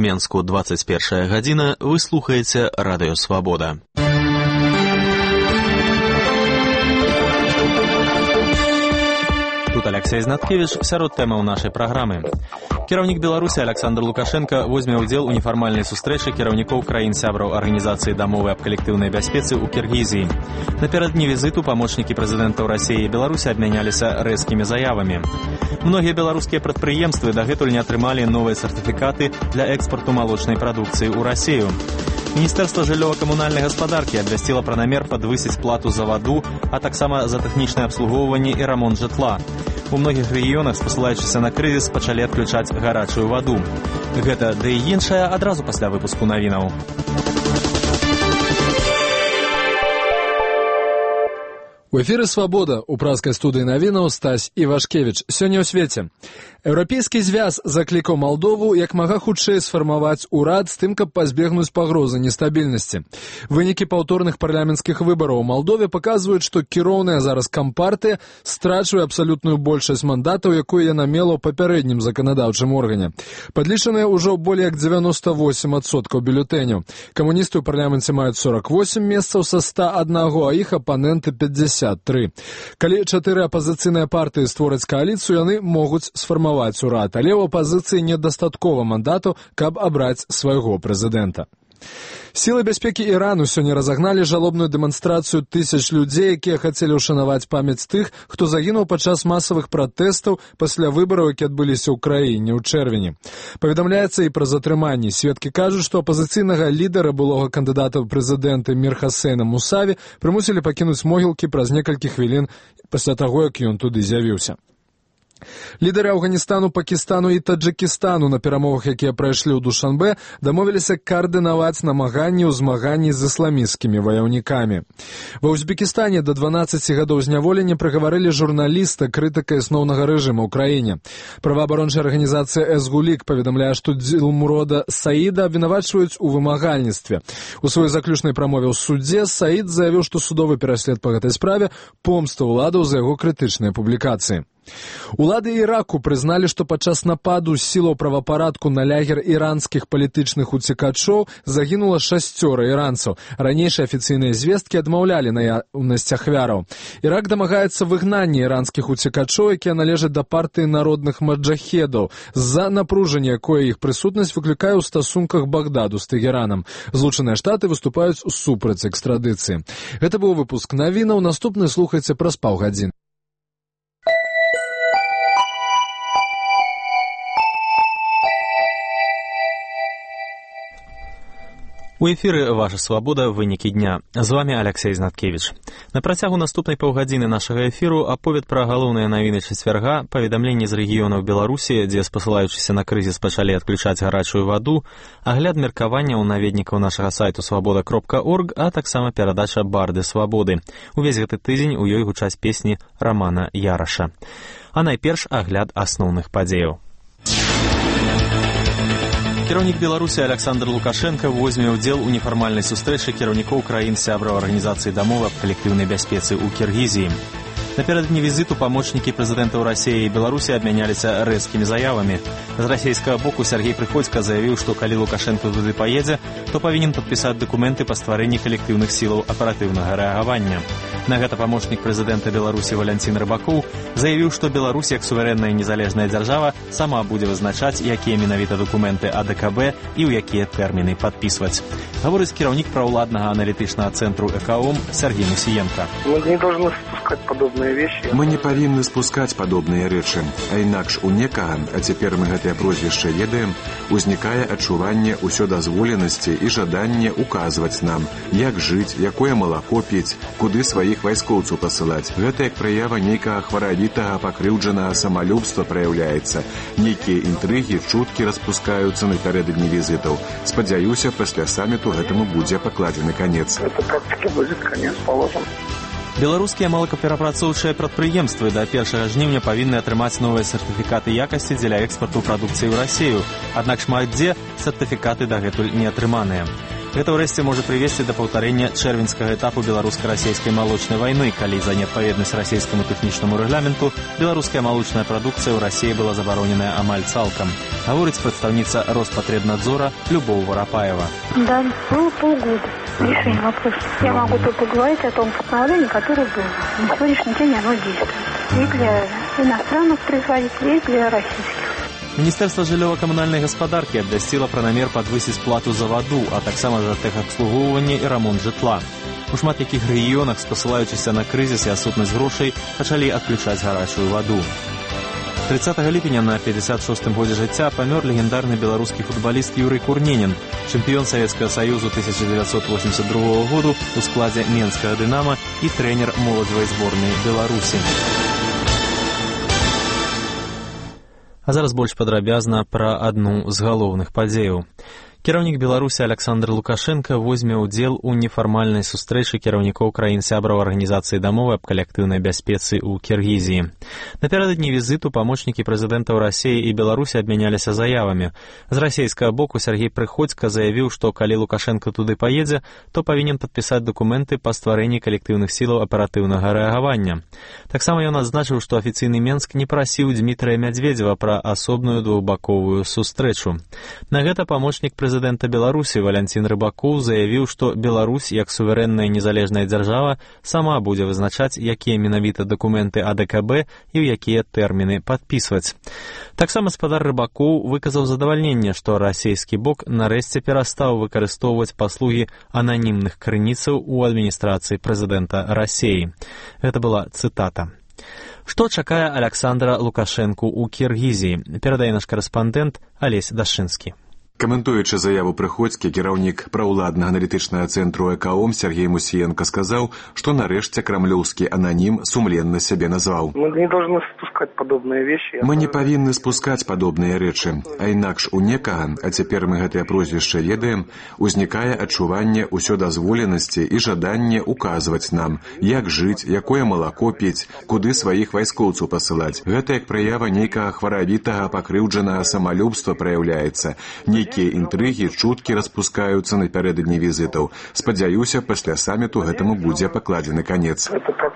Менску 21 гадзіна, вы слухаеце Радыё Свабода. Тут Алексей Знаткевич, сярод тэмаў нашай праграмы. Кіраўнік Беларусі Александр Лукашенко возьме ўдзел у нефармальнай сустрэчы кіраўнікоў краін-сябраў Арганізацыі дамовы аб калектыўнай бяспецы ў Кіргізіі. Напярэдадні візіту памочнікі прэзідэнтаў Расіі і Беларусі абмяняліся рэзкімі заявамі. Многія беларускія прадпрыемствы дагэтуль не атрымалі новыя сертыфікаты для экспарту малочнай прадукцыі ў Расію. Міністэрства жыллёва-камунальнай гаспадаркі абвясціла пра намер падвысіць плату за ваду, а таксама за тэхнічнае абслугоўванне і рамонт жытла. У многіх рэгіёнах, спасылаючыся на крызіс, пачалі адключаць гарачую ваду. Гэта ды і іншае адразу пасля выпуску навінаў. У эфіры «Свабода» у праскай студыі навінаў Стась Івашкевіч. Сёння ў свеце. Еўрапейскі звяз заклікаў Малдову як мага хутчэй сфармаваць урад з тым, каб пазбегнуць пагрозы нестабільнасці. Вынікі паўторных парламенцкіх выбараў у Малдове паказваюць, што кіроўная зараз кампартыя страчвае абсалютную большасць мандатаў, якую яна мела ў папярэднім заканадаўчым органе. Падлічаныя ўжо болей як 98% бюлетэняў. Камуністы ў парламенце маюць 48 месцаў са 101, а іх апаненты 50. Калі 4 апазіцыйныя партыі створаць кааліцыю, яны могуць сфармаваць урад, але ў апазіцыі недастаткова мандату, каб абраць свайго прэзідэнта. Сілы бяспекі Ірану сёння разагналі жалобную дэманстрацыю тысяч людзей, якія хацелі ўшанаваць памяць тых, хто загінуў падчас масавых пратэстаў пасля выбараў, які адбыліся ў краіне ў чэрвені. Паведамляецца і пра затрыманні. Сведкі кажуць, што апазіцыйнага лідара, былога кандыдата ў прэзідэнты Мір Хасейна Мусаві, прымусілі пакінуць могілкі праз некалькі хвілін пасля таго, як ён туды з'явіўся. Лідары Афганістану, Пакістану і Таджикістану на перамовах, якія прайшлі ў Душанбе, дамовіліся каардынаваць намаганні ў змаганні з ісламісцкімі ваяўнікамі. Ва Узбекістане да 12 гадоў зняволення прыгаварылі журналіста, крытыка асноўнага рэжыма ў краіне. Праваабарончая арганізацыя «Эзгулік» паведамляе, што Дилмурода Саіда абвінавачваюць у вымагальніцтве. У сваёй заключнай прамове ў судзе Саід заявіў, што судовы пераслед па гэтай справе помста ўладаў за яго крытычныя публікацыі. Улады Іраку прызналі, што падчас нападу сілаў правапарадку на лагер іранскіх палітычных уцекачоў загінула 6 іранцаў. Ранейшыя афіцыйныя звесткі адмаўлялі наяўнасць ахвяраў. Ірак дамагаецца выгнання іранскіх уцекачоў, якія належаць да партыі народных маджахедаў, з-за напружання, якое іх прысутнасць выклікае ў стасунках Багдаду з Тэгеранам. Злучаныя Штаты выступаюць супраць экстрадыцыі. Гэта быў выпуск навінаў. Наступны слухайце праз паўгадзіны. У эфіры «Ваша свабода. Вынікі дня». З вами Алексей Знаткевич. На працягу наступнай паўгадзіны нашага эфіру аповед пра галоўныя навіны чацвярга, паведамленні з рэгіёнаў Беларусі, дзе, спасылаючыся на крызіс, пачалі адключаць гарачую ваду, агляд меркаванняў наведнікаў нашага сайту свабода.орг, а таксама перадача «Барды свабоды». Увесь гэты тыдзень у ёй гучаць песні Рамана Яраша. А найперш агляд асноўных падзеяў. Кіраўнік Беларусі Александр Лукашенко возьме ўдзел у нефармальнай сустрэчы кіраўнікоў краін-сябраў Арганізацыі дамовы аб калектыўнай бяспецы ў Кіргізіі. Напярэдадні візіту памочнікі прэзідэнтаў Расіі і Беларусі абмяняліся рэзкімі заявамі. З расійскага боку Сергей Прыходзька заявіў, што калі Лукашенко туды паедзе, то павінен падпісаць дакументы па стварэнні калектыўных сілаў аператыўнага рэагавання. На гэта памочнік прэзідэнта Беларусі Валянцін Рыбакоў заявіў, што Беларусь як суверэнная і незалежная дзяржава сама будзе вызначаць, якія менавіта дакументы АДКБ і ў якія тэрміны падпісваць. Гаворыць кіраўнік праўладнага аналітычнага цэнтру «Экаом» Сергей Мусіенка. Мы не павінны спускаць падобныя рэчы, а інакш у некага, а цяпер мы гэтае прозвішча ведаем, узнікае адчуванне ўсёдазволенасці і жаданне указваць нам, як жыць, якое малако піць, куды сваіх вайскоўцаў пасылаць. Гэта як праява нейкага хваравітага пакрыўджанага самалюбства праяўляецца. Нейкія інтрыгі, чуткі распускаюцца напярэдадні візітаў. Спадзяюся, пасля саміту гэтаму будзе пакладзены канец. Гэта практыкі будзе канец паложан. Беларускія малакаперапрацоўчыя прадпрыемствы да 1 жніўня павінны атрымаць новыя сертыфікаты якасці дзеля экспарту прадукцыі ў Расію, аднак шмат дзе сертыфікаты дагэтуль не атрыманыя. Гэта ўрэшце можа прывесці да паўтарэння чэрвеньскага этапу беларуска-расійскай малочнай вайны, калі за неадпаведнасць расійскаму тэхнічнаму рэгламенту беларуская малочная прадукцыя ў Расіі была забароненая амаль цалкам. Гаворыць прадстаўніца Роспотребнадзора Любоў Воропаева. Да, было полгода. Решение вопроса. Я могу только говорить о том постановлении, которое было. На сегодняшний день оно действует. И для иностранных производителей, и для российских. Міністэрства жыллёва-камунальнай гаспадаркі абвясціла пра намер падвысіць плату за ваду, а таксама за тэхабслугоўванне і рамонт жытла. У шмат якіх рэгіёнах, спасылаючыся на крызіс і адсутнасць грошай, пачалі адключаць гарачую ваду. 30 ліпеня на 56-м годзе жыцця памёр легендарны беларускі футбаліст Юрый Курненін, чэмпіён Савецкага Саюзу 1982 году у складзе Менскага Дынама і трэнер моладзевай зборнай Беларусі. А зараз больш падрабязна пра адну з галоўных падзеяў. Кіраўнік Беларусі Александр Лукашенко возьме ўдзел у нефармальнай сустрэчы кіраўнікоў краін-сябраў Арганізацыі дамовы аб калектыўнай бяспецы ў Кіргізіі. Напярэдадні візіту памочнікі прэзідэнтаў Расіі і Беларусі абмяняліся заявамі. З расійскага боку Сергей Прыходзька заявіў, што калі Лукашенко туды паедзе, то павінен падпісаць дакументы па стварэнні калектыўных сілаў аператыўнага рэагавання. Таксама ён адзначыў, што афіцыйны Менск не прасіў Дмітрыя Мядзведзева пра асобную двухбаковую сустрэчу. На гэта памочнік прэзідэнта Беларусі Валянцін Рыбакоў заявіў, што Беларусь, як суверэнная незалежная дзяржава, сама будзе вызначаць, якія менавіта дакументы АДКБ і ў якія тэрміны падпісваць. Таксама спадар Рыбакоў выказаў задавальненне, што расійскі бок нарэшце перастаў выкарыстоўваць паслугі ананімных крыніцаў у адміністрацыі прэзідэнта Расіі. Гэта была цытата. Што чакае Александра Лукашэнку ў Кіргізіі? Перадае наш карэспандэнт Алесь Дашынскі. Каментуючы заяву Прыходзькі, кіраўнік праўладнага аналітычнага цэнтру ЭКОМ Сергей Мусіенко сказаў, што нарэшце крамлёўскі ананім сумленна сябе назваў. Мы не должны спускать подобные вещи. Мы не павінны спускаць падобныя рэчы, а інакш у некага, а цяпер мы гэтае прозвішча ведаем, узнікае адчуванне ўсёдазволенасці і жаданне указваць нам, як жыць, якое малако піць, куды сваіх вайскоўцаў пасылаць. Гэта як праява нейкага хваравітага пакрыўджанага самалюбства праяўляецца. Нейкія інтрыгі, чуткі распускаюцца напярэдадні візітаў. Спадзяюся, пасля саміту гэтаму будзе пакладзены канец.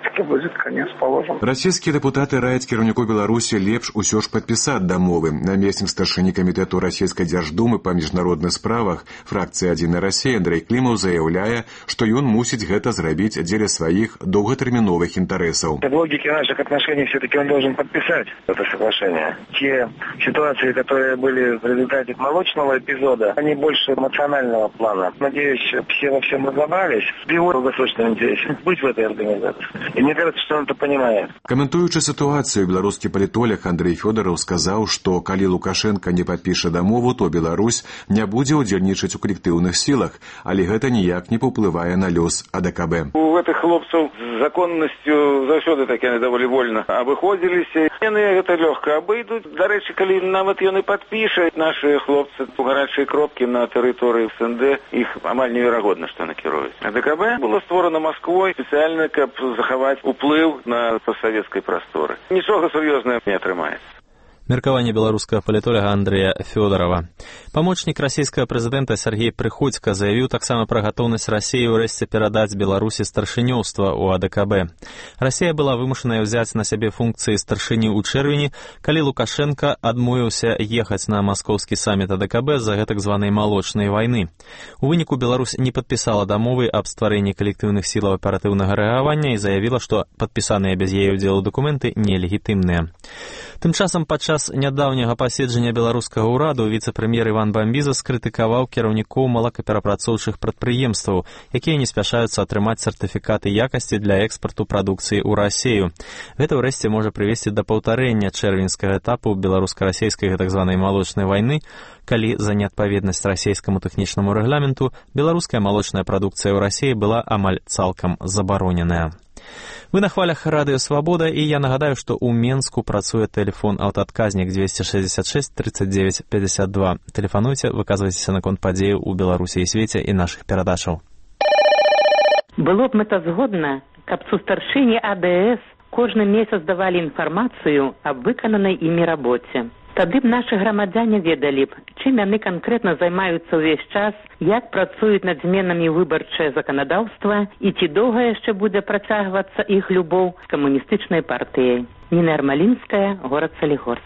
Расійскія дэпутаты раяць кіраўніку Беларусі лепш усё ж падпісаць дамовы. Намеснік старшыні камітэту расійскай дзярждумы па міжнародных справах фракцыі «Адзіная Расія» Андрэй Клімаў заяўляе, што ён мусіць гэта зрабіць дзеля сваіх доўгатэрміновых інтарэсаў. В логике наших отношений все-таки он должен подписать это соглашение. Те ситуации, которые были в результате молочного эпизода, они больше эмоционального плана. Надеюсь, все во всем разобрались. В его долгосрочном интересе быть в этой организации. И мне кажется, что он это понимает. Каментуючы ситуацию, беларускі палітолог Андрей Фёдоров сказаў, што калі Лукашенко не падпіша дамову, то Беларусь не будзе ўдзельнічаць у калектыўных сілах, але гэта ніяк не паўплывае на лёс АДКБ. У гэтых хлопцаў з законнасцю заўсёды так яны даволі вольна абыходзіліся. Яны гэта лёгка абыдуць. Дарэчы, калі нават ён і падпіша, нашы хлопцы у гарачыя кропкі на тэрыторыі СНД, іх амаль неверагодна, што накіруюць. АДКБ было створана Масквой спецыяльна, каб захаваць уплыў на постсавецкай прасторы. Нічога сур'ёзнага не атрымаецца. Меркаванне беларускага палітолага Андрэя Фёдорова. Памочнік расійскага прэзідэнта Сергей Прыходзька заявіў таксама пра гатоўнасць Расіі ўрэшце перадаць Беларусі старшынёўства ў АДКБ. Расія была вымушаная ўзяць на сябе функцыі старшыні ў чэрвені, калі Лукашенко адмовіўся ехаць на маскоўскі саміт АДКБ з-за гэтак званай малочнай вайны. У выніку Беларусь не падпісала дамовы аб стварэнні калектыўных сілаў аператыўнага рэагавання і заявіла, што падпісаныя без яе ўдзелу дакументы нелегітымныя. Тым часам падчас нядаўняга паседжання беларускага ўраду віцэ-прэм'ер Іван Бамбіза скрытыкаваў кіраўнікоў малакаперапрацоўчых прадпрыемстваў, якія не спяшаюцца атрымаць сертыфікаты якасці для экспарту прадукцыі ў Расію. Гэта ўрэшце можа прывесці да паўтарэння чэрвеньскага этапу беларуска-расійскай так званай малочнай вайны, калі за неадпаведнасць расійскаму тэхнічнаму рэгламенту беларуская малочная прадукцыя ў Расіі была амаль цалкам забароненая. Вы на хвалях Радыё Свабода, і я нагадаю, што ў Менску працуе тэлефон-аўтаадказнік 266 39 52. Тэлефануйце, выказвайцеся наконт падзеяў у Беларусі і свеце і нашых перадачаў. Было б мэтазгодна, каб сустаршыні АДС кожны месяц давалі інфармацыю аб выкананай імі рабоце. Тады б нашы грамадзяне ведалі б, чым яны канкрэтна займаюцца ўвесь час, як працуюць над зменамі выбарчае заканадаўства і ці доўга яшчэ будзе працягвацца іх любоў з камуністычнай партыяй. Ніна Ярмалінская, горад Салігорск.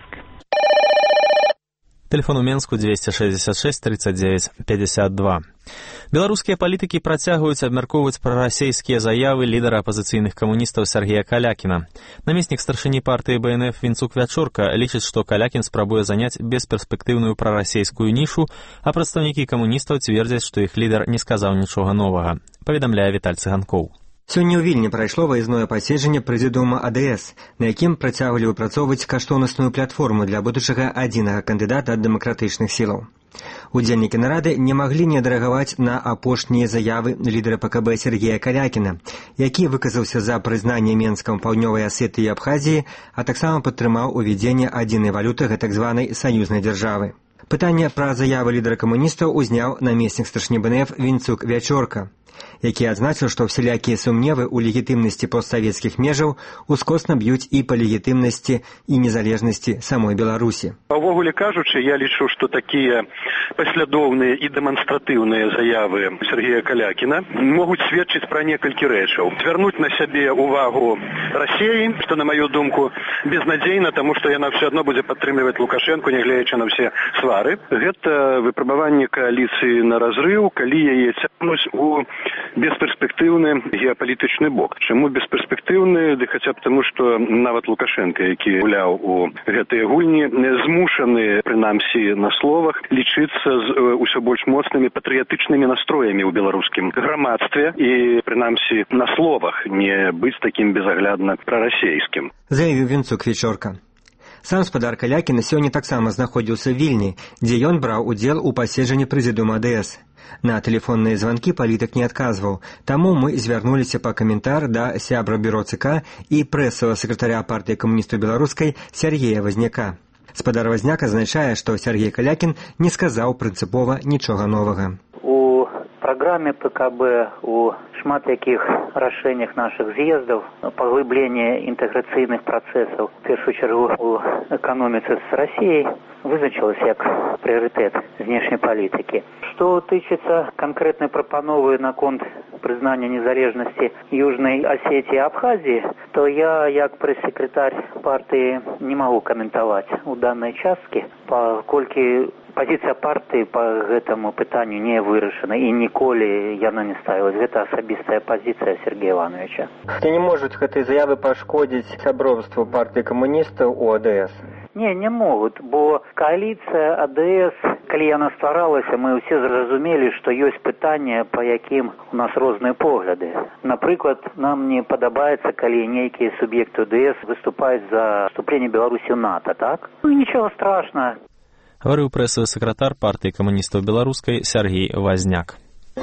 Телефон у Менску 266 39 52. Беларускія палітыкі працягваюць абмяркоўваць прарасійскія заявы лідара апазіцыйных камуністаў Сергея Калякіна. Намеснік старшыні партыі БНФ Вінцук Вячорка лічыць, што Калякін спрабуе заняць бесперспектыўную прарасійскую нішу, а прадстаўнікі камуністаў цвердзяць, што іх лідар не сказаў нічога новага. Паведамляе Віталь Цыганкоў. Сёння ў Вільні прайшло выязное паседжанне прэзідыума АДС, на якім працягвалі выпрацоўваць каштоўнасную платформу для будучага адзінага кандыдата ад дэмакратычных сілаў. Удзельнікі нарады не маглі не адрэагаваць на апошнія заявы лідара ПКБ Сергея Калякіна, які выказаўся за прызнанне Менскам Паўднёвай Асетыі і Абхазіі, а таксама падтрымаў увядзенне адзінай валюты гэтак званай саюзнай дзяржавы. Пытанне пра заявы лідара камуністаў узняў намеснік старшыні БНФ Вінцук Вячорка, які адзначыў, што всялякія сумневы ў легітымнасці постсавецкіх межаў ускосна б'юць і па легітымнасці і незалежнасці самой Беларусі. Увогуле кажучы, я лічу, што такія паслядоўныя і дэманстратыўныя заявы Сергея Калякіна могуць сведчыць пра некалькі рэчаў. Звярнуць на сябе увагу Расіі, што, на маю думку, безнадзейна, таму што яна ўсё адно будзе падтрымліваць Лукашэнку, нягледзячы на ўсе свары. Гэта выпрабаванне кааліцыі на разрыў, калі яе цягнуць у бесперспектыўны геапалітычны бок. Чаму бесперспектыўны? Ды хаця б таму, што нават Лукашенко, які гуляў у гэтыя гульні, змушаны, прынамсі на словах, лічыцца з усё больш моцнымі патрыятычнымі настроямі ў беларускім грамадстве і, прынамсі, на словах не быць такім безаглядна прарасейскім. Заявіў Вінцук Вячорка. Сам спадар Калякіна сёння таксама знаходзіўся ў Вільні, дзе ён браў удзел у паседжанні прэзідыума АДС. На тэлефонныя званкі палітык не адказваў, таму мы звярнуліся па каментар да сябра бюро ЦК і прэсавага сакратаря партыі камуністаў беларускай Сергея Вазняка. Спадар Вазняк азначае, што Сергей Калякін не сказаў прынцыпова нічога новага. У праграме ПКБ у шмат якіх рашэннях нашых з'ездаў паглыблення інтэграцыйных працэсаў, в першую чаргу у эканоміцы з Расіяй, вызначылася як прыярытэт знешняй палітыкі. Што тычыцца канкрэтнай прапановы наконт прызнання незалежнасці Южнай Асетіі і Абхазіі, то я, як прэс-секретарь партыі, не магу каментаваць у данной часткі, паколькі пазіцыя партыі па гэтаму пытанню не вырашана і ніколі яна не ставілась. Гэта асабістая пазіцыя Сергея Ивановича. Ці не можуць гэтыя заявы пашкодзіць сяброўству партыі камуністаў у АДС? Не могуць, бо коаліцыя АДС, калі яна стваралася, мы ўсе зразумелі, што ёсць пытанне, па якім у нас розныя погляды. Напрыклад, нам не падабаецца, калі нейкія суб'екты АДС выступаюць за вступленне Беларусі ў НАТО, так? Ну, нічога страшного. Гаварыў прэсавы сакратар партыі камуністаў беларускай Сергей Вазняк.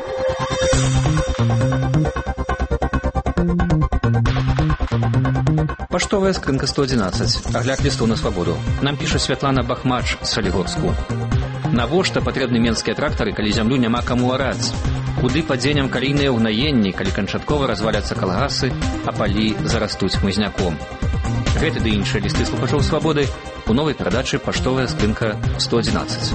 Паштовая скрынка 111. Агляд лістоў на свабоду. Нам піша Святлана Бахмач з Салігорску. Навошта патрэбны менскія трактары, калі зямлю няма каму араць? Куды падзенем калійныя ўгнаенні, калі канчаткова разваляцца калгасы, а палі зарастуць хмызняком? Гэты ды іншыя лісты слухачоў свабоды у новай перадачы «Паштовая скрынка 111».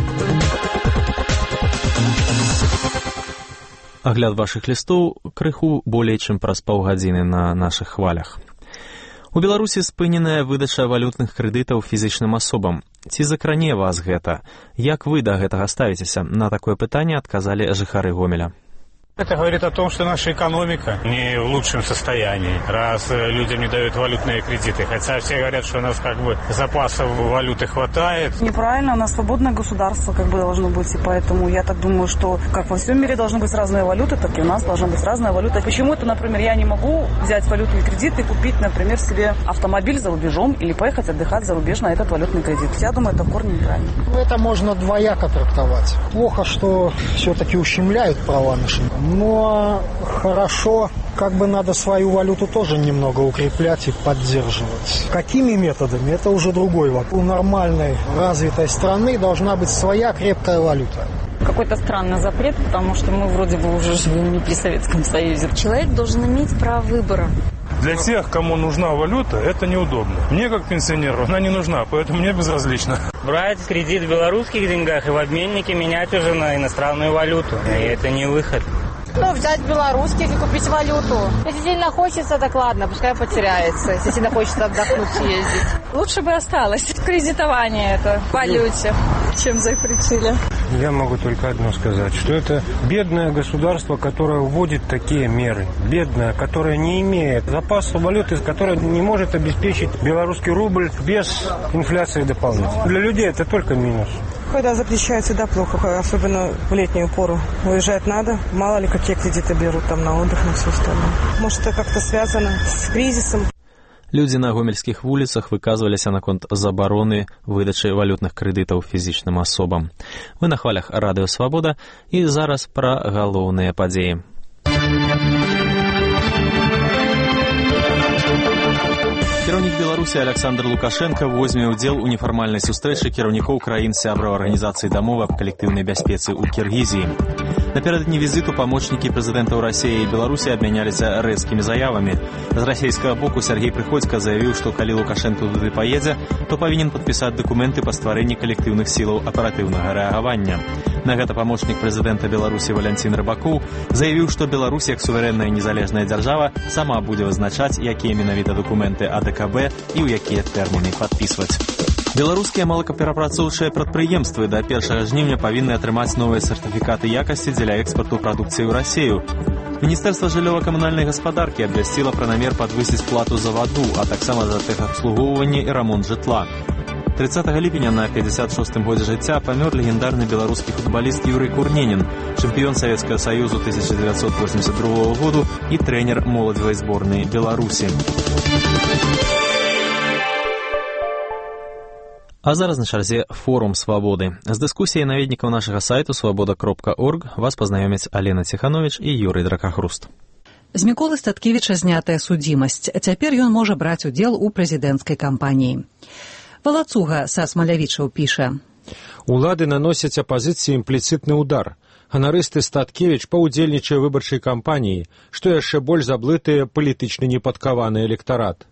Агляд вашых лістоў крыху болей чым праз паўгадзіны на нашых хвалях. У Беларусі спыненая выдача валютных крэдытаў фізічным асобам. Ці закране вас гэта? Як вы да гэтага ставіцеся? На такое пытанне адказалі жыхары Гомеля. Это говорит о том, что наша экономика не в лучшем состоянии, раз людям не дают валютные кредиты. Хотя все говорят, что у нас как бы запасов валюты хватает. Неправильно, у нас свободное государство как бы должно быть. И поэтому я так думаю, что как во всем мире должны быть разные валюты, так и у нас должна быть разная валюта. Почему-то, например, я не могу взять валютный кредит и купить, например, себе автомобиль за рубежом или поехать отдыхать за рубеж на этот валютный кредит. Я думаю, это в корне неправильно. Это можно двояко трактовать. Плохо, что все-таки ущемляют права наши. Но хорошо, как бы надо свою валюту тоже немного укреплять и поддерживать. Какими методами, это уже другой вопрос. У нормальной, развитой страны должна быть своя крепкая валюта. Какой-то странный запрет, потому что мы вроде бы уже живем не при Советском Союзе. Человек должен иметь право выбора. Для тех, кому нужна валюта, это неудобно. Мне, как пенсионеру, она не нужна, поэтому мне безразлично. Брать кредит в белорусских деньгах и в обменнике менять уже на иностранную валюту. И это не выход. Взять белорусских и купить валюту. Если сильно хочется, так ладно, пускай потеряется. Если сильно хочется отдохнуть, съездить. Лучше бы осталось кредитование это в валюте, чем запретили. Я могу только одно сказать, что это бедное государство, которое вводит такие меры. Бедное, которое не имеет запаса валюты, которое не может обеспечить белорусский рубль без инфляции дополнительно. Для людей это только минус. Когда запрещают, всегда плохо, особенно в летнюю пору. Уезжать надо, мало ли какие кредиты берут там на отдых, на все остальное. Может, это как-то связано с кризисом. Людзі на гомельскіх вуліцах выказваліся наконт забароны выдачы валютных крэдытаў фізічным асобам. Вы на хвалях Радыё Свабода і зараз пра галоўныя падзеі. Кіраўнік Беларусі Александр Лукашенко возьме ўдзел у нефармальнай сустрэчы кіраўнікоў краін сябраў Арганізацыі дамовы аб калектыўнай бяспецы ў Кіргізіі. Напярэдадні візіту памочнікі прэзідэнтаў Расіі і Беларусі абмяняліся рэзкімі заявамі. З расійскага боку Сергей Прыходзька заявіў, што калі Лукашенко туды паедзе, то павінен падпісаць дакументы па стварэнні калектыўных сілаў аператыўнага рэагавання. На гэта памочнік прэзідэнта Беларусі Валянцін Рыбакоў заявіў, што Беларусь як суверэнная незалежная дзяржава сама будзе вызначаць, якія менавіта дакументы АДКБ і ў якія тэрміны падпісваць. Беларускія малакаперапрацоўчыя прадпрыемствы да 1 жніўня павінны атрымаць новыя сертыфікаты якасці дзеля экспарту прадукцыі ў Расію. Міністэрства жыллёва-камунальнай гаспадаркі абвясціла пра намер падвысіць плату за ваду, а таксама за тэхабслугоўванне і рамонт жытла. 30 ліпеня на 56-м годзе жыцця памёр легендарны беларускі футбаліст Юрый Курненін, чэмпіён Савецкага Саюзу 1982 году і трэнер моладзевай зборнай Беларусі. А зараз на чарзе форум «Свабоды». З дыскусіяй наведнікаў нашага сайту свабода.орг вас пазнаёмяць Алена Ціхановіч і Юрый Дракахруст. З Міколы Статкевіча знятая судзімасць. Цяпер ён можа браць удзел у прэзідэнцкай кампаніі. Валацуга са Смалявічаў піша. Улады наносяць апазіцыі імпліцытны ўдар. Ганарысты Статкевіч паўдзельнічае выбарчай кампаніі, што яшчэ больш заблытыя палітычна непадкаваны электарат.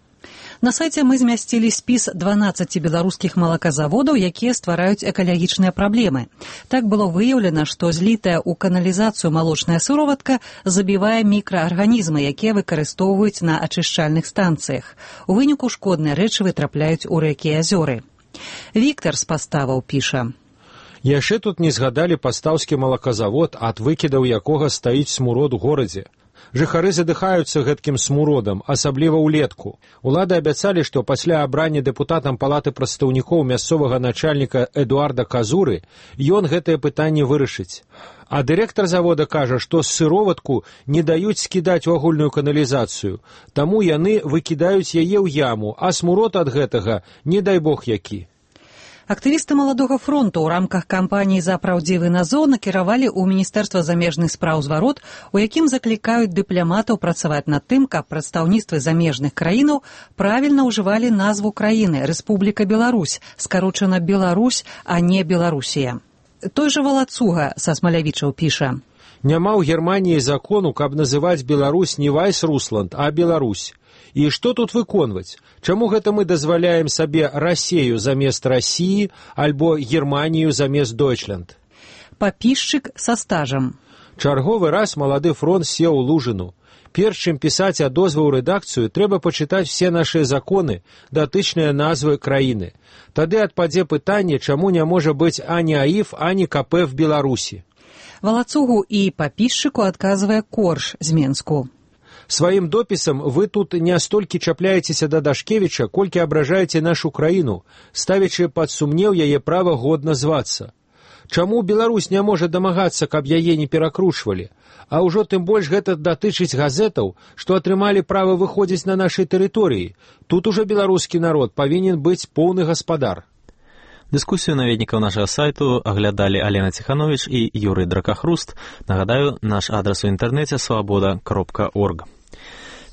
На сайце мы змясцілі спіс 12 беларускіх малаказаводаў, якія ствараюць экалагічныя праблемы. Так было выяўлена, што злітая ў каналізацыю малочная сыроватка забівае мікраарганізмы, якія выкарыстоўваюць на ачышчальных станцыях. У выніку шкодныя рэчывы трапляюць у рэкі і азёры. Віктар з Паставаў піша. Яшчэ тут не згадалі пастаўскі малаказавод, ад выкідаў якога стаіць смурод у горадзе. Жыхары задыхаюцца гэткім смуродам, асабліва ўлетку. Улады абяцалі, што пасля абрання дэпутатам палаты прадстаўнікоў мясцовага начальніка Эдуарда Казуры ён гэтае пытанне вырашыць. А дырэктар завода кажа, што сыроватку не даюць скідаць у агульную каналізацыю, таму яны выкідаюць яе ў яму, а смурод ад гэтага не дай бог які. Актывісты Маладога фронту ў рамках кампаніі «За праўдзівы назоў» накіравалі ў Міністэрства замежных спраў зварот, у якім заклікаюць дыпламатаў працаваць над тым, каб прадстаўніцтвы замежных краінаў правільна ўжывалі назву краіны «Рэспубліка Беларусь», скарочана «Беларусь», а не «Беларусія». Той жа Валацуга са Смалявічаў піша. Няма ў Германіі закону, каб называць Беларусь не Вайс-Русланд, а Беларусь. І што тут выконваць? Чаму гэта мы дазваляем сабе Расею замест Расіі альбо Германію замест Дойчленд? Папішчык са стажам. Чарговы раз малады фронт сеў у лужыну. Перш чым пісаць адозвы ў рэдакцыю, трэба пачытаць все нашыя законы, датычныя назвы краіны. Тады адпадзе пытанне, чаму не можа быць ані АІФ, ані КП в Беларусі. Валацугу і папішчыку адказвае Корж з Менску. Сваім допісам вы тут не столькі чапляецеся да Дашкевіча, колькі абражаеце нашу краіну, ставячы пад сумнеў яе права годна звацца. Чаму Беларусь не можа дамагацца, каб яе не перакручвалі? А ўжо тым больш гэта датычыць газетаў, што атрымалі права выходзіць на нашай тэрыторыі. Тут ужо беларускі народ павінен быць поўны гаспадар. Дыскусію наведнікаў нашага сайту аглядалі Алена Ціхановіч і Юрый Дракахруст. Нагадаю, наш адрас у інтэрнэце свабода.орг.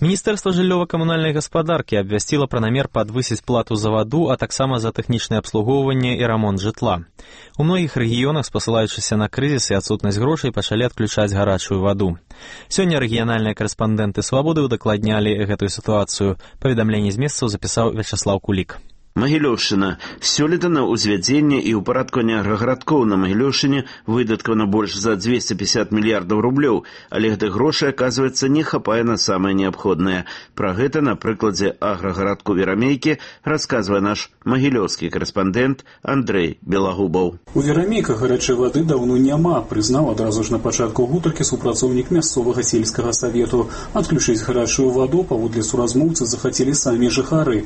Міністэрства жыллёва-камунальнай гаспадаркі абвясціла пра намер падвысіць плату за ваду, а таксама за тэхнічнае абслугоўванне і рамонт жытла. У многіх рэгіёнах, спасылаючыся на крызіс і адсутнасць грошай, пачалі адключаць гарачую ваду. Сёння рэгіянальныя карэспандэнты «Свабоды» удакладнялі гэтую сітуацыю. Паведамленне з месцаў запісаў Вячаслаў Кулік. Магілёўшчына. Сёлета на ўзвядзенне і ўпарадкаванне аграгарадкоў на Магілёўшчыне выдаткавана больш за 250 мільярдаў рублёў, але гэтых грошай, аказваецца, не хапае на самае неабходнае. Пра гэта на прыкладзе аграгарадку Верамейкі расказвае наш магілёўскі карэспандэнт Андрэй Белагубаў. У Верамейках гарячай вады даўно няма, прызнаў адразу ж на пачатку гутаркі супрацоўнік мясцовага сельскага савету. Адключыць гарячую ваду паводле суразмоўцы захацелі самі жыхары.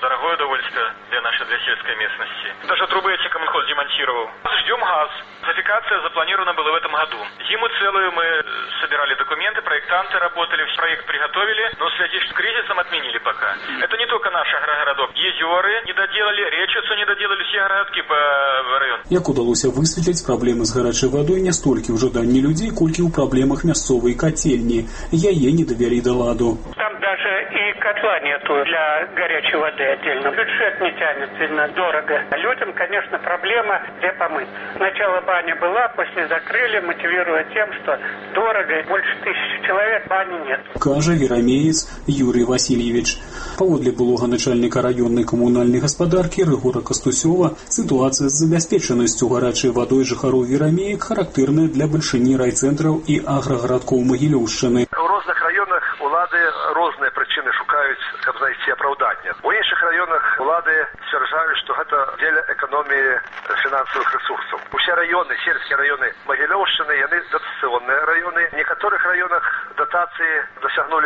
Даже трубы эти Коммунхоз демонтировал. Ждем газ. Газификация запланирована была в этом году. Зиму целую мы собирали документы, проектанты работали, проект приготовили, но в связи с кризисом отменили пока. Это не только наш агрогородок. Езеры не доделали, Речицу не доделали, все агрогородки по району. Як удалося высветліць праблемы з гарачай вадой не столькі ў жаданні людзей, колькі ў праблемах мясцовай котельні. Яе не давялі да ладу. Там даже и котла нету для горячей воды отдельно. Бюджет не тянет сильно дорого. Людям, конечно, проблема, где помыть. Сначала баня была, после закрыли, мотивируя тем, что дорого, больше 1000 человек, бани нет. Кажа верамеец Юрий Васильевич. Паводле былога начальника районной коммунальной гаспадаркі Рыгора Кастусёва, ситуация с забяспечанасцю гарачай вадой жыхароў Верамеек характэрная для бальшыні райцэнтраў і аграгарадкоў Магілёўшчыны. У розных районах улады розныя прычыны шукаюць, каб знайсці апраўданне. У іншых районах улады сцвярджаюць, што гэта дзеля эканоміі фінансавых ресурсаў. Усе районы, сельскія районы Магілёўшчыны, яны датацыйныя районы. В некаторых районах датацыі дасягнулі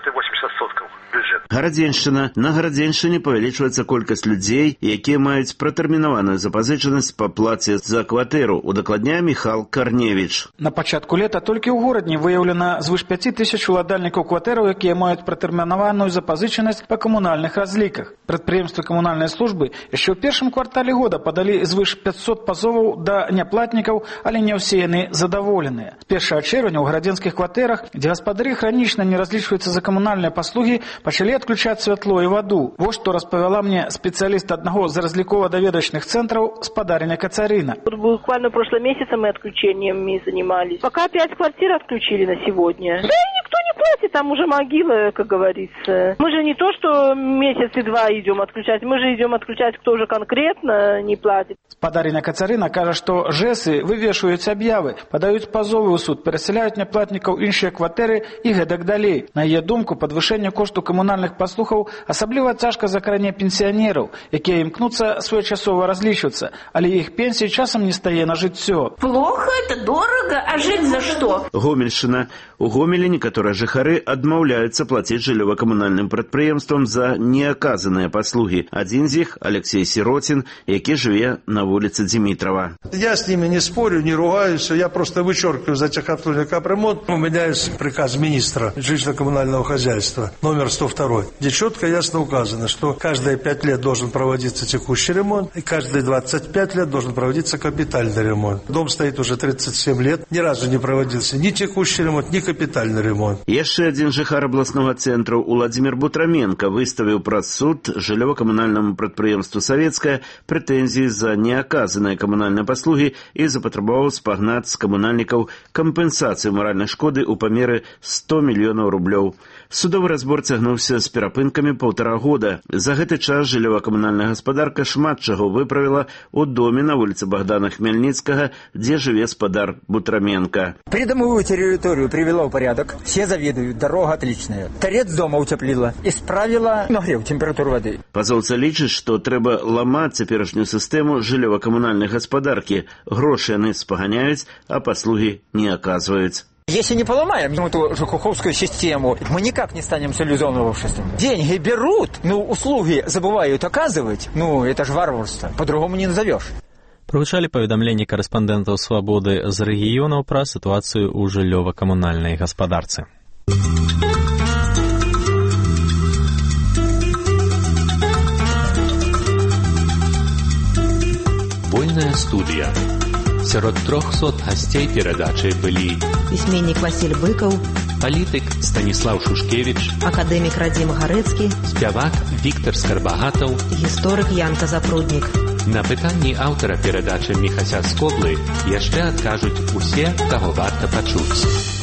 70-80% бюджет. Гарадзеншчына. На Гарадзеншчыне павялічваецца колькасць людзей, якія маюць пратэрмінаваную запазычанасць па плаце за кватэру, удакладняе Міхал Карневіч. На пачатку лета толькі ў горадні выяўлена звыш 5000 уладальнікаў кватэраў, якія маюць пратэрмінаваную запазычанасць па камунальных разліках. Прадпрыемствы камунальнай службы яшчэ ў першым квартале года падалі звыш 500 пазоваў да няплатнікаў, але не ўсе яны задаволеныя. З 1 чэрвеня ў гарадзенскіх кватэрах, дзе гаспадары хранічна не разлічваюцца за камунальныя паслугі, пачалі адключаць святло і ваду. Вось што распавяла мне спецыяліст аднаго з разлікова-даведачных цэнтраў спадарыня Кацарына. Буквально в прошлом месяце мы отключениями занимались. Пока 5 квартир отключили на сегодня. Да и никто не платит, там уже могила, как говорится. Мы же не то, что месяц и два идем отключать, мы же идем отключать, кто уже конкретно не платит. Спадарыня Кацарына кажа, што ЖЭСы вывешваюць аб'явы, падаюць пазовы ў суд, перасяляюць няплатнікаў іншыя кватэры і гэтак далей. На яе думку, падвышэнне кошту камунальных паслугаў асабліва цяжка закране пенсіянераў, якія імкнуцца своечасова разлічвацца, але іх пенсій часам не стае на жыццё. Плохо, это дорого, а жить за что? Гомельшчына. У Гомелі некаторыя жыхары адмаўляюцца плаціць жыллёва-камунальным прадпрыемствам за неаказаныя паслугі. Адзін з іх Алексей Сиротин, які жыве на улице Димитрова. Я с ними не спорю, не ругаюсь, я просто вычеркиваю за техобслуживание капремонт. У меня есть приказ министра жилищно-коммунального хозяйства номер 102, где четко и ясно указано, что каждые 5 лет должен проводиться текущий ремонт, и каждые 25 лет должен проводиться капитальный ремонт. Дом стоит уже 37 лет, ни разу не проводился ни текущий ремонт, ни капитальный ремонт. Яшчэ адзін жыхар абласнога цэнтру Уладзімір Бутраменко выставіў праз суд жыллёва-камунальнаму прадпрыемству «Савецкае» прэтэнзіі за неаказаныя камунальныя паслугі і запатрабаваў спагнаць з камунальнікаў кампенсацыю маральнай шкоды ў памеры 100 мільёнаў рублёў. Судовы разбор цягнуўся з перапынкамі 1,5 года. За гэты час жыллёва-камунальная гаспадарка шмат чаго выправіла ў доме на улице Богдана Хмельницкого, где живе спадар Бутраменко. Придомовую территорию привела в порядок, все завидуют, дорога отличная. Торец дома утеплила, исправила нагрев температуру воды. Пазоўца лічыць, што трэба ламаць цяперашнюю сістэму жыллёва-камунальнай гаспадаркі. Грошы яны спаганяюць, а паслугі не аказваюць. Если не поломаем эту ЖКХовскую систему, мы никак не станем цивилизованным обществом. Деньги берут, но услуги забывают оказывать. Это ж варварство, по-другому не назовешь. Прагучалі паведамленні карэспандэнтаў «Свабоды» з рэгіёнаў пра сітуацыю ў жыллёва-камунальнай гаспадарцы. Вольная студія. Сярод 300 гасцей перадачы былі пісьменнік Васіль Быкаў, палітык Станіслаў Шушкевіч, акадэмік Радзім Гарэцкі, спявак Віктар Скарбагатаў, гісторык Янка Запруднік. На пытанні аўтара перадачы Міхася Скоблы яшчэ адкажуць усе, каго варта пачуць.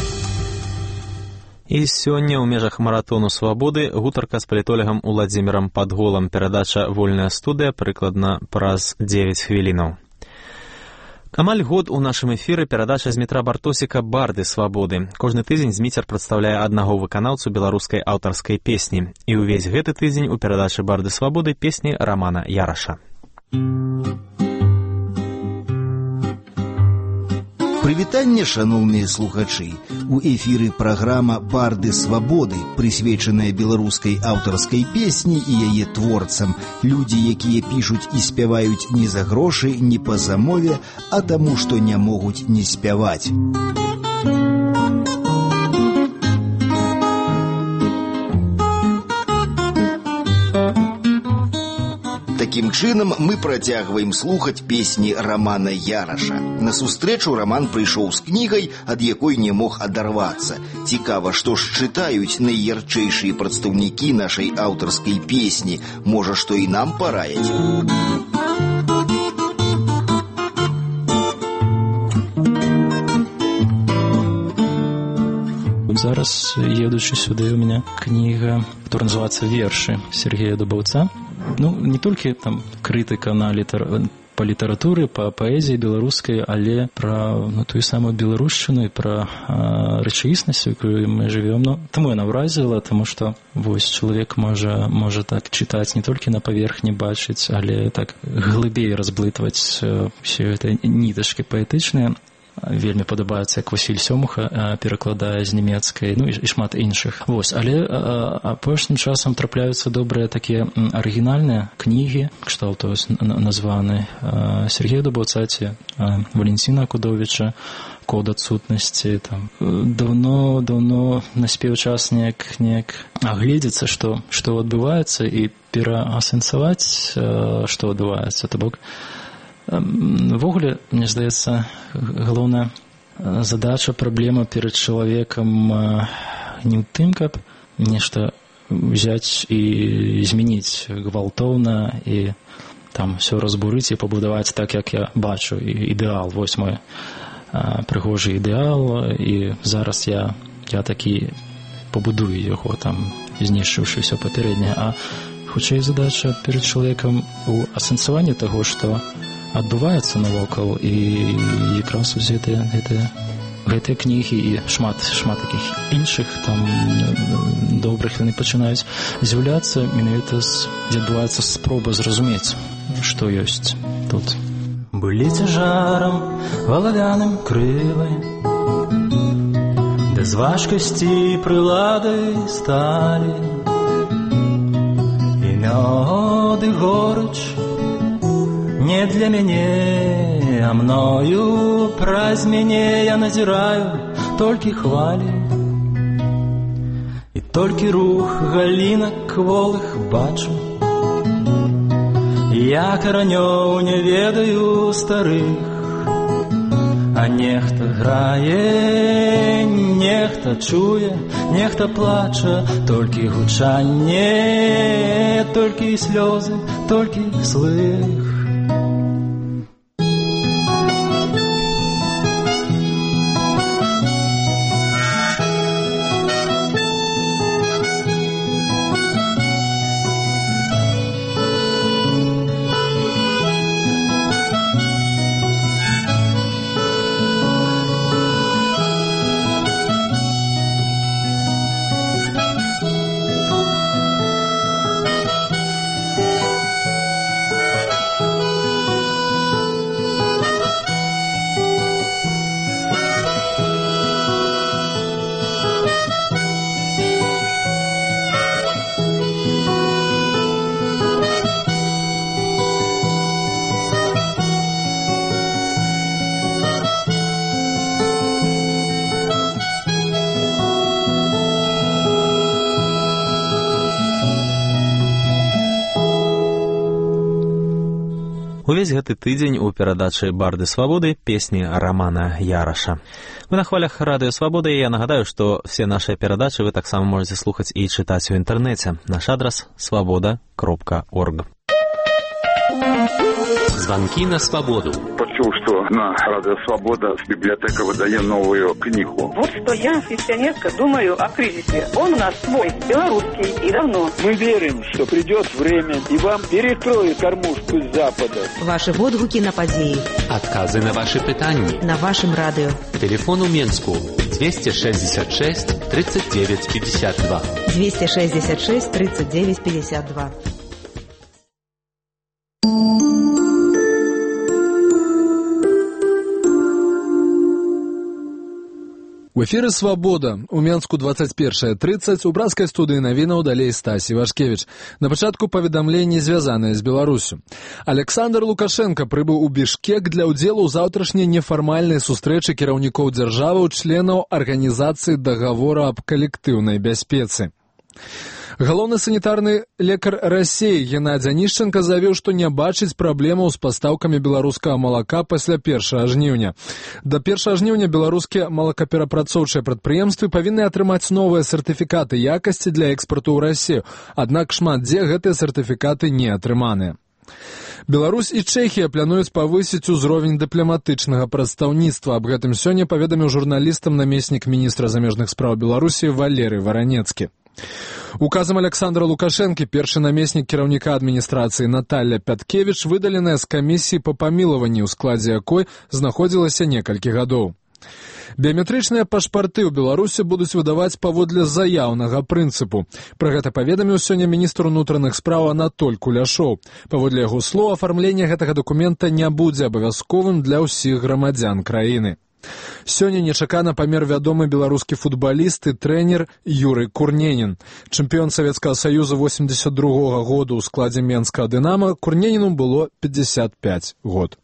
І сёння ў межах маратону свабоды гутарка з палітолагам Уладзімірам Падголам. Перадача «Вольная студыя» прыкладна праз 9 хвілінаў. Амаль год у нашым эфіры перадача з Змітра Бартосіка «Барды свабоды». Кожны тыдзень Зміцер прадстаўляе аднаго выканаўцу беларускай аўтарскай песні. І ўвесь гэты тыдзень у перадачы «Барды свабоды» песні Рамана Яраша. Прывітанне, шаноўныя слухачы! У эфіры праграма «Барды свабоды», прысвечаная беларускай аўтарскай песні і яе творцам. Людзі, якія пішуць і спяваюць не за грошы, не па замове, а таму, што не могуць не спяваць. Такім чынам мы працягваем слухаць песні Рамана Яраша. На сустрэчу Раман прыйшоў з кнігай, ад якой не мог адарвацца. Цікава, што ж чытаюць найярчэйшыя прадстаўнікі нашай аўтарскай песні. Можа, што і нам параяць. Зараз, едучы сюды, у меня книга, которая называется «Верши» Сергея Дубаўца. Ну, не толькі там крытыка па літаратуры, па паэзіі беларускай, але пра тую самую беларушчыну і пра рэчаіснасць, у якой мы жывём. Ну, таму яна ўразіла, таму што вось чалавек можа так чытаць, не толькі на паверхні бачыць, але так глыбей разблытваць усе гэтыя нітачкі паэтычныя. Вельмі падабаецца, як Васіль Сёмуха перакладае з нямецкай, ну і шмат іншых. Вось, але апошнім часам трапляюцца добрыя такія арыгінальныя кнігі, кшталту названы Сергея Дубаўца ці Валентина Кудовіча, «Код адсутнасці». Даўно наспеў час неяк агледзецца, што адбываецца, і пераасэнсаваць, што адбываецца. То бок, ввогуле, мне здаецца, галоўная задача, праблема перад чалавекам не ў тым, каб нешта взяць і змяніць гвалтоўна і там все разбурыць і пабудаваць так, як я бачу, ідэал, вось мой прыгожы ідэал, і зараз я такі пабудую яго, там знішчыўшы ўсё папярэдняе. А хутчэй задача перад чалавекам у асэнсаванні таго, што адбываецца навокал, і якраз усе гэтыя кнігі і шмат такіх іншых там добрых, яны пачынаюць з'яўляцца менавіта, дзе адбываецца спроба зразумець, што ёсць тут. Былі цяжарам валавяным крылы, да з важкасці прылады сталі, і мёд і горыч не для мяне, а мною праз мяне я назіраю толькі хвалі, і толькі рух галінак кволых бачу. Я каранёў не ведаю старых, а нехта грае, нехта чуе, нехта плача, толькі гучанне, толькі слёзы, толькі слых. Увесь гэты тыдзень у перадачы «Барды свабоды» песні Романа Яраша. Вы на хвалях радыё «Свабода», і я нагадаю, што все нашыя перадачы вы таксама можете слухаць і чытаць у інтэрнэце. Наш адрас свабода.орг. Звонки на свободу. Почув, что на Радио Свобода библиотека выдает новую книгу. Вот что я, пенсионерка, думаю о кризисе. Он у нас свой, белорусский, и давно. Мы верим, что придет время, и вам перекроют кормушку с Запада. Ваши водгуки на подеи. Отказы на ваши пытания. На вашем радио. Телефон у Менску 266 39 52. 266 39 52. У эфіры «Свабода». У Менску 21:30. У брацкай студыі навінаў далей Стась Івашкевіч. На пачатку паведамленні, звязаныя з Беларусю. Александр Лукашенко прыбыў у Бішкек для ўдзелу ў заўтрашняй нефармальнай сустрэчы кіраўнікоў дзяржаваў членаў Арганізацыі дагавора аб калектыўнай бяспецы. Галоўны санітарны лекар Расіі Геннадзь Анішченка заявіў, што не бачыць праблемаў з пастаўкамі беларускага малака пасля 1 жніўня. Да 1 жніўня беларускія малакаперапрацоўчыя прадпрыемствы павінны атрымаць новыя сертыфікаты якасці для экспарту ў Расію, аднак шмат дзе гэтыя сертыфікаты не атрыманыя. Беларусь і Чэхія плануюць павысіць узровень дыпламатычнага прадстаўніцтва. Аб гэтым сёння паведаміў журналістам намеснік міністра замежных спраў Беларусі Валерый Варанецкі. Указам Александра Лукашэнкі першы намеснік кіраўніка адміністрацыі Наталья Пяткевіч выдаленая з камісіі па памілаванні, у складзе якой знаходзілася некалькі гадоў. Біяметрычныя пашпарты ў Беларусі будуць выдаваць паводле заяўнага прынцыпу. Пра гэта паведаміў сёння міністр унутраных спраў Анатоль Куляшоў. Паводле яго слоў, афармленне гэтага дакумента не будзе абавязковым для ўсіх грамадзян краіны. Сёння нечакана памер вядомы беларускі футбаліст і трэнер Юрый Курненін. Чэмпіён Савецкага Саюза 82-го году ў складзе Менскага Дынама, Курненіну было 55 год.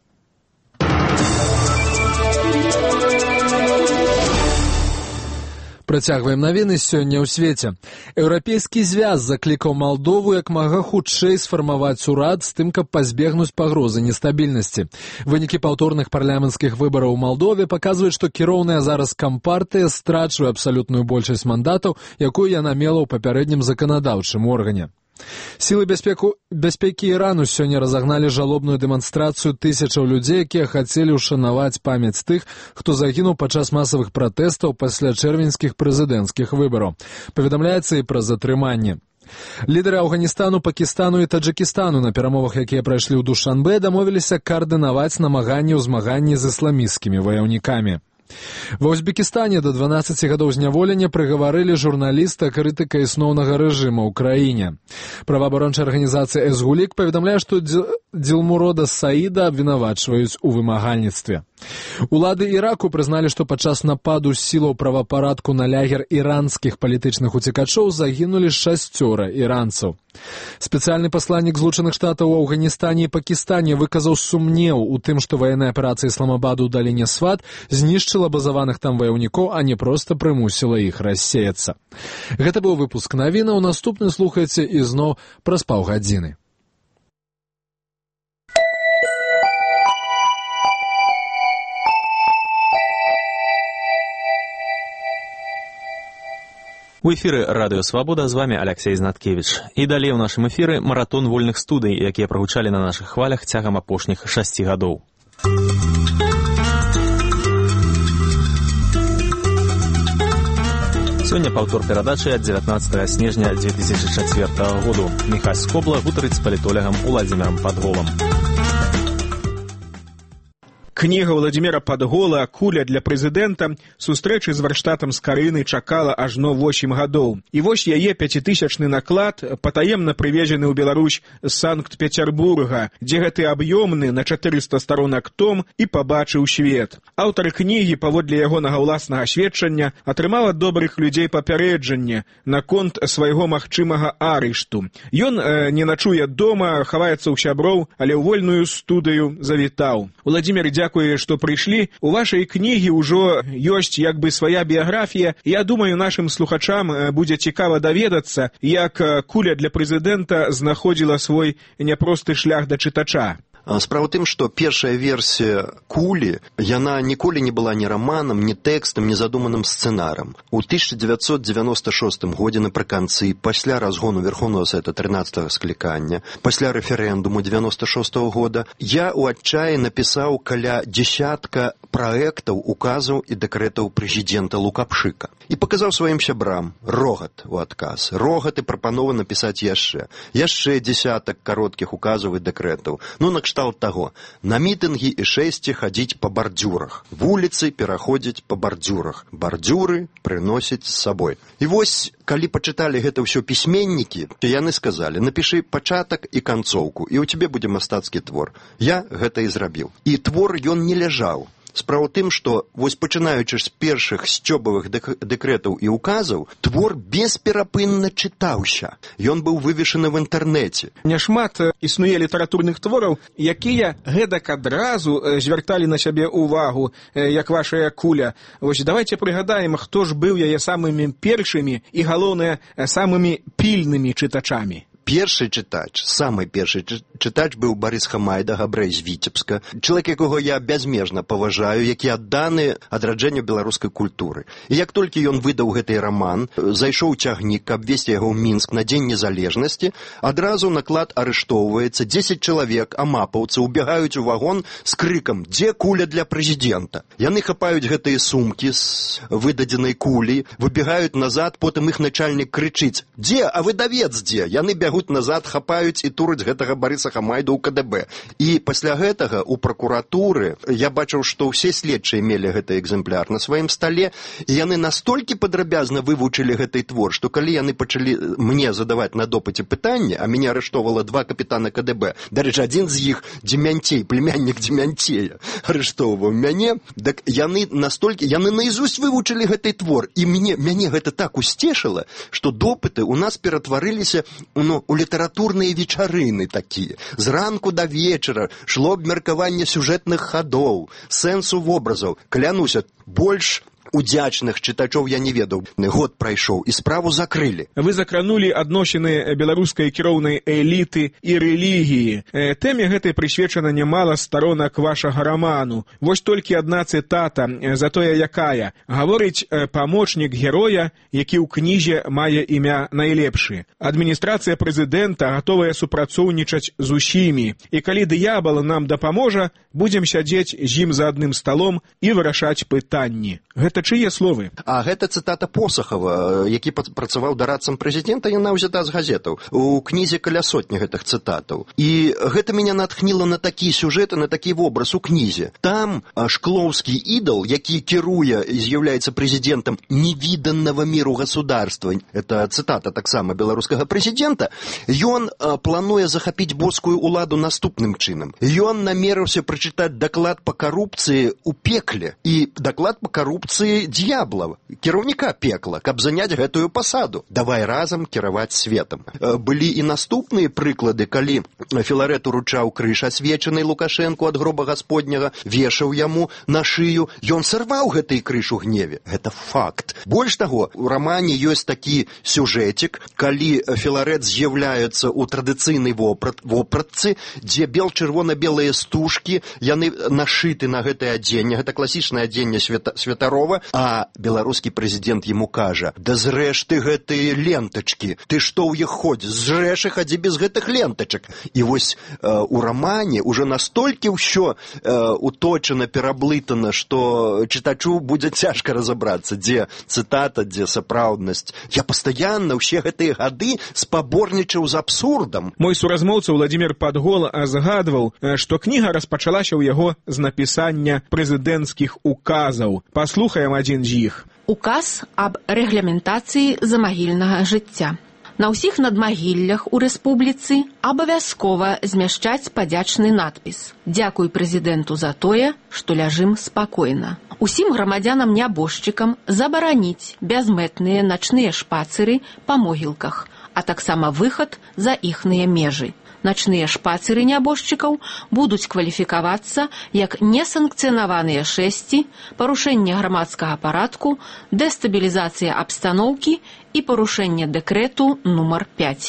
Працягваем навіны сёння ў свеце. Еўрапейскі звяз заклікаў Малдову як мага хутчэй сфармаваць урад з тым, каб пазбегнуць пагрозы нестабільнасці. Вынікі паўторных парламенцкіх выбараў у Малдове паказваюць, што кіроўная зараз кампартыя страчвае абсалютную большасць мандатаў, якую яна мела ў папярэднім заканадаўчым органе. Сілы бяспекі Ірану сёння разагналі жалобную дэманстрацыю тысячаў людзей, якія хацелі ўшанаваць памяць тых, хто загінуў падчас масавых пратэстаў пасля чэрвеньскіх прэзідэнцкіх выбараў. Паведамляецца і пра затрыманне. Лідары Афганістану, Пакістану і Таджыкістану на перамовах, якія прайшлі ў Душанбе, дамовіліся каардынаваць намаганні ў змаганні з ісламісцкімі ваяўнікамі. Ва Узбекістане да 12 гадоў зняволення прыгаварылі журналіста, крытыка існоўнага рэжыма ў краіне. Праваабарончая арганізацыя «Эсгулік» паведамляе, што Дилмурода Саіда абвінавачваюць у вымагальніцтве. Улады Іраку прызналі, што падчас нападу сілаў правапарадку на лагер іранскіх палітычных уцекачоў загінулі 6 іранцаў. Спецыяльны пасланнік Злучаных Штатаў у Афганістане і Пакістане выказаў сумнеў у тым, што ваенная аперацыя Ісламабаду ў даліне Сват знішчыла базаваных там ваяўнікоў, а не проста прымусіла іх рассеяцца. Гэта быў выпуск навінаў, наступны слухайце ізноў праз паўгадзіны. У эфіры радыё «Свабода», з вами Алексей Знаткевич. І далей у нашым эфіры маратон вольных студый, якія прагучалі на нашых хвалях цягам апошніх 6 гадоў. Сёння паўтор перадачы ад 19 снежня 2004 году. Міхась Скобла гутарыць з палітолягам Уладзімірам Падголам. Кніга Владзіміра Падгола «Куля для прэзідэнта» сустрэчы з варштатам Скарыны чакала ажно 8 гадоў. І вось яе 5000-ны наклад патаемна прывезены ў Беларусь з Санкт-Петербурга, дзе гэты аб'ёмны на 400 старонак том і пабачыў свет. Аўтар кнігі, паводле ягонага ўласнага сведчання, атрымала добрых людзей папярэджанне наконт свайго магчымага арышту. Ён не начуе дома, хаваецца ў сяброў, але ў вольную студыю завітаў. Уладзімір, дзякуе, што прыйшлі. У вашай кнігі ўжо ёсць як бы свая біяграфія. Я думаю, нашым слухачам будзе цікава даведацца, як куля для прэзідэнта знаходзіла свой няпросты шлях да чытача. Справа ў тым, што першая версія «Кулі», яна ніколі не была ні раманам, ні тэкстам, ні задуманым сцэнарам. У 1996 годзе напрыканцы, пасля разгону Верховного Совета 13-го склікання, пасля рэферэндуму 96-го года, я ў адчаі напісаў каля дзесятка праектаў, указаў і дэкрэтаў прэзідэнта Лукашенка. І паказаў сваім сябрам рогат у адказ. Рогат і прапанова напісаць яшчэ дзесятак кароткіх указаў і дэкрэтаў. Накшталт таго. На мітынгі і шэсці хадзіць па бардзюрах. Вуліцы пераходзяць па бардзюрах. Бардзюры прыносяць з сабой. І вось, калі пачыталі гэта ўсё пісьменнікі, то яны сказалі, напішы пачатак і канцоўку, і ў цябе будзе мастацкі твор. Я гэта і зрабіў. І твор ён не ляжаў. Справа ў тым, што вось пачынаючы з першых сцёбавых дэкрэтаў і указаў, твор бесперапынна чытаўся. Ён быў вывешаны в інтэрнэце. Няшмат існуе літаратурных твораў, якія гэтак адразу звярталі на сябе ўвагу, як вашая «Куля». Вось давайте прыгадаем, хто ж быў яе самымі першымі і, галоўнае, самымі пільнымі чытачамі. Першы чытач, самы першы чытач быў Барыс Хамайда, габрэй з Віцебска, чалавек, якога я бязмежна паважаю, які адданы адраджэнню беларускай культуры. І як толькі ён выдаў гэты раман, зайшоў цягнік, каб весці яго ў Мінск на Дзень незалежнасці, адразу наклад арыштоўваецца, 10 чалавек, амапаўцы, убегаюць у вагон з крыкам «Дзе куля для прэзідэнта?». Яны хапаюць гэтыя сумкі з выдадзенай кулі, выбегаюць назад, потым іх начальнік крычыць «Дзе? А выдавец дзе?». Яны бягуць назад, хапаюць і тураць гэтага Барыса Хамайду ў КДБ. І пасля гэтага ў пракуратуры я бачыў, што ўсе следчыя мелі гэты экземпляр на сваім стале, і яны настолькі падрабязна вывучылі гэты твор, што калі яны пачалі мне задаваць на допыце пытанне, а мяне арыштоўвала 2 капітана КДБ, дарэчы, адзін з іх Дземянцей, племяннік Дземянцея, арыштоўваў мяне, так яны наізусть вывучылі гэты твор, і мяне гэта так усцешыла, што допыты ў нас ператварыліся у літаратурныя вечарыны такія. Зранку да вечара шло абмеркаванне сюжэтных хадоў, сэнсу вобразаў. Клянуся, больш удзячных чытачоў я не ведаў. Год прайшоў, і справу закрылі. Вы закранулі адносіны беларускай кіроўнай эліты і рэлігіі. Тэме гэтай прысвечана нямала старонак вашага раману. Вось толькі адна цытата, затое якая. Гаворыць памочнік героя, які ў кнізе мае імя найлепшы. Адміністрацыя прэзідэнта гатовая супрацоўнічаць з усімі. І калі д'ябал нам дапаможа, будзем сядзець з ім за адным сталом і вырашаць пытанні. Гэта чые словы? А гэта цытата Посахова, які працаваў дарадцам прэзідэнта, яна ўзята з газетаў. У кнізе каля сотні гэтых цытатаў. І гэта мяне натхніла на такі сюжэт, на такі вобраз у кнізе. Там шклоўскі ідал, які кіруе і з'яўляецца прэзідэнтам невіданнага міру государства, это цытата таксама беларускага прэзідэнта, ён плануе захапіць боскую уладу наступным чынам. Ён намерыўся прачытаць даклад па карупцыі ў пекле. І даклад па карупцыі д'ябла, кіраўніка пекла, каб заняць гэтую пасаду. Давай разам кіраваць светам. Былі і наступныя прыклады, калі Філарэт уручаў крыж асвечанай Лукашэнку ад гроба гасподняга, вешаў яму на шыю, ён сарваў гэты крыж у гневе. Гэта факт. Больш таго, у рамане ёсць такі сюжэтик, калі Філарэт з'яўляецца ў традыцыйнай вопратцы, дзе чырвона-белыя стужкі, яны нашыты на гэтае адзенне, гэта класічнае адзенне Святарова, а беларускі прэзідэнт яму кажа: «Да зрэш ты гэтыя лентачкі, ты што ў іх ходзіш, зрэш і хадзі без гэтых лентачак». І вось у рамане уже настолькі ўсё уточана, пераблытана, што чытачу будзе цяжка разабрацца, дзе цытата, дзе сапраўднасць. Я пастаянна ўсе гэтыя гады спаборнічаў з абсурдам. Мой суразмоўца Владзімір Падгол згадваў, што кніга распачалася ў яго з напісання прэзідэнцкіх указаў. Паслухаем адзін з іх. Указ аб рэгламентацыі замагільнага жыцця. На ўсіх надмагіллях у рэспубліцы абавязкова змяшчаць падзячны надпіс. Дзякуй прэзідэнту за тое, што ляжым спакойна. Усім грамадзянам-нябожчыкам забараніць бязмэтныя начныя шпацыры па могілках, а таксама выхад за іхныя межы. Начныя шпацыры нябожчыкаў будуць кваліфікавацца як несанкцыянаваныя шэсці, парушэнне грамадскага парадку, дэстабілізацыя абстаноўкі і парушэнне дэкрэту нумар 5.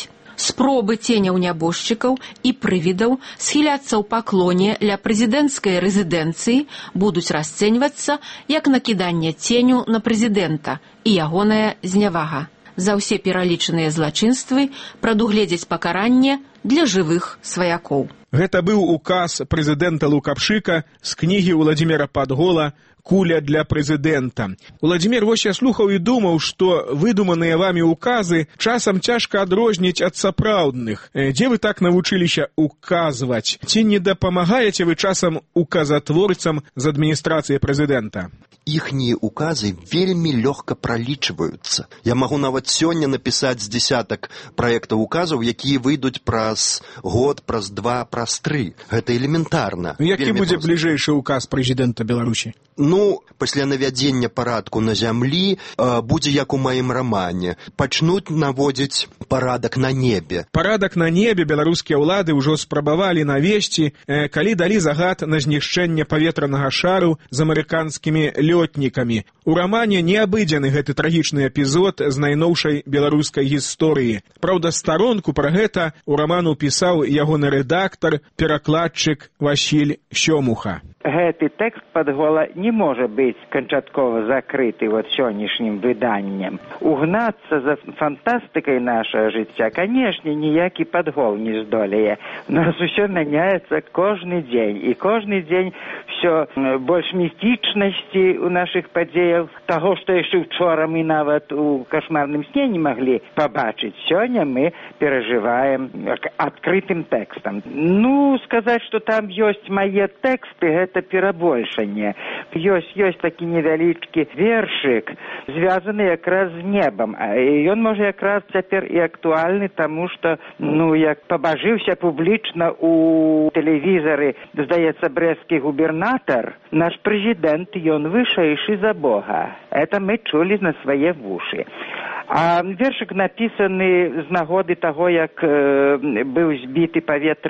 Спробы ценяў нябожчыкаў і прывідаў схіляцца ў паклоне ля прэзідэнцкай рэзідэнцыі будуць расцэньвацца як накіданне ценю на прэзідэнта і ягоная знявага. За ўсе пералічаныя злачынствы прадугледзець пакаранне для жывых сваякоў. Гэта быў указ прэзідэнта Лукашыка з кнігі Уладзіміра Падгола «Куля для прэзідэнта». Уладзімір вось я слухаў і думаў, што выдуманыя вамі указы часам цяжка адрозніць ад сапраўдных. Дзе вы так навучыліся указваць? Ці не дапамагаеце вы часам указатворцам з адміністрацыі прэзідэнта? Іхнія указы вельмі лёгка пралічваюцца. Я магу нават сёння напісаць з дзесятак праектаў указаў, якія выйдуць праз год, праз 2, праз 3. Гэта элементарна. Які будзе бліжэйшы указ прэзідэнта Беларусі? Пасля навядзення парадку на зямлі будзе як у маім рамане. Пачнуць наводзіць парадак на небе. Парадак на небе беларускія ўлады ўжо спрабавалі навесці, калі далі загад на знішчэнне паветранага шару з амерыканскімі лётнікамі. У рамане не абыдзены гэты трагічны эпізод з найноўшай беларускай гісторыі. Праўда, старонку пра гэта у раману пісаў ягоны рэдактар, перакладчык Васіль Сёмуха. Гэты тэкст Падгола не можа быць канчаткова закрыты сённяшнім выданнем. Угнацца за фантастыкай нашага жыцця, канешне, ніякі Падгол не здолее. У нас усё мяняецца кожны дзень, і кожны дзень всё больш містычнасці у нашых падзеях, таго, што яшчэ учора мы нават у кашмарным сне не маглі пабачыць. Сёння мы перажываем адкрытым тэкстам. Сказаць, што там ёсць мае тэксты, гэта перабольшанне. Ёсць такі невялічкі вершык, звязаны якраз з небам. І ён можа якраз цяпер і актуальны, таму што, як пабажыўся публічна у тэлевізары, здаецца, брэсцкі губернатар, наш прэзідэнт, ён вышэйшы за Бога. Это мы чулі на свае вушы. А вершык напісаны з нагоды таго, як быў збіты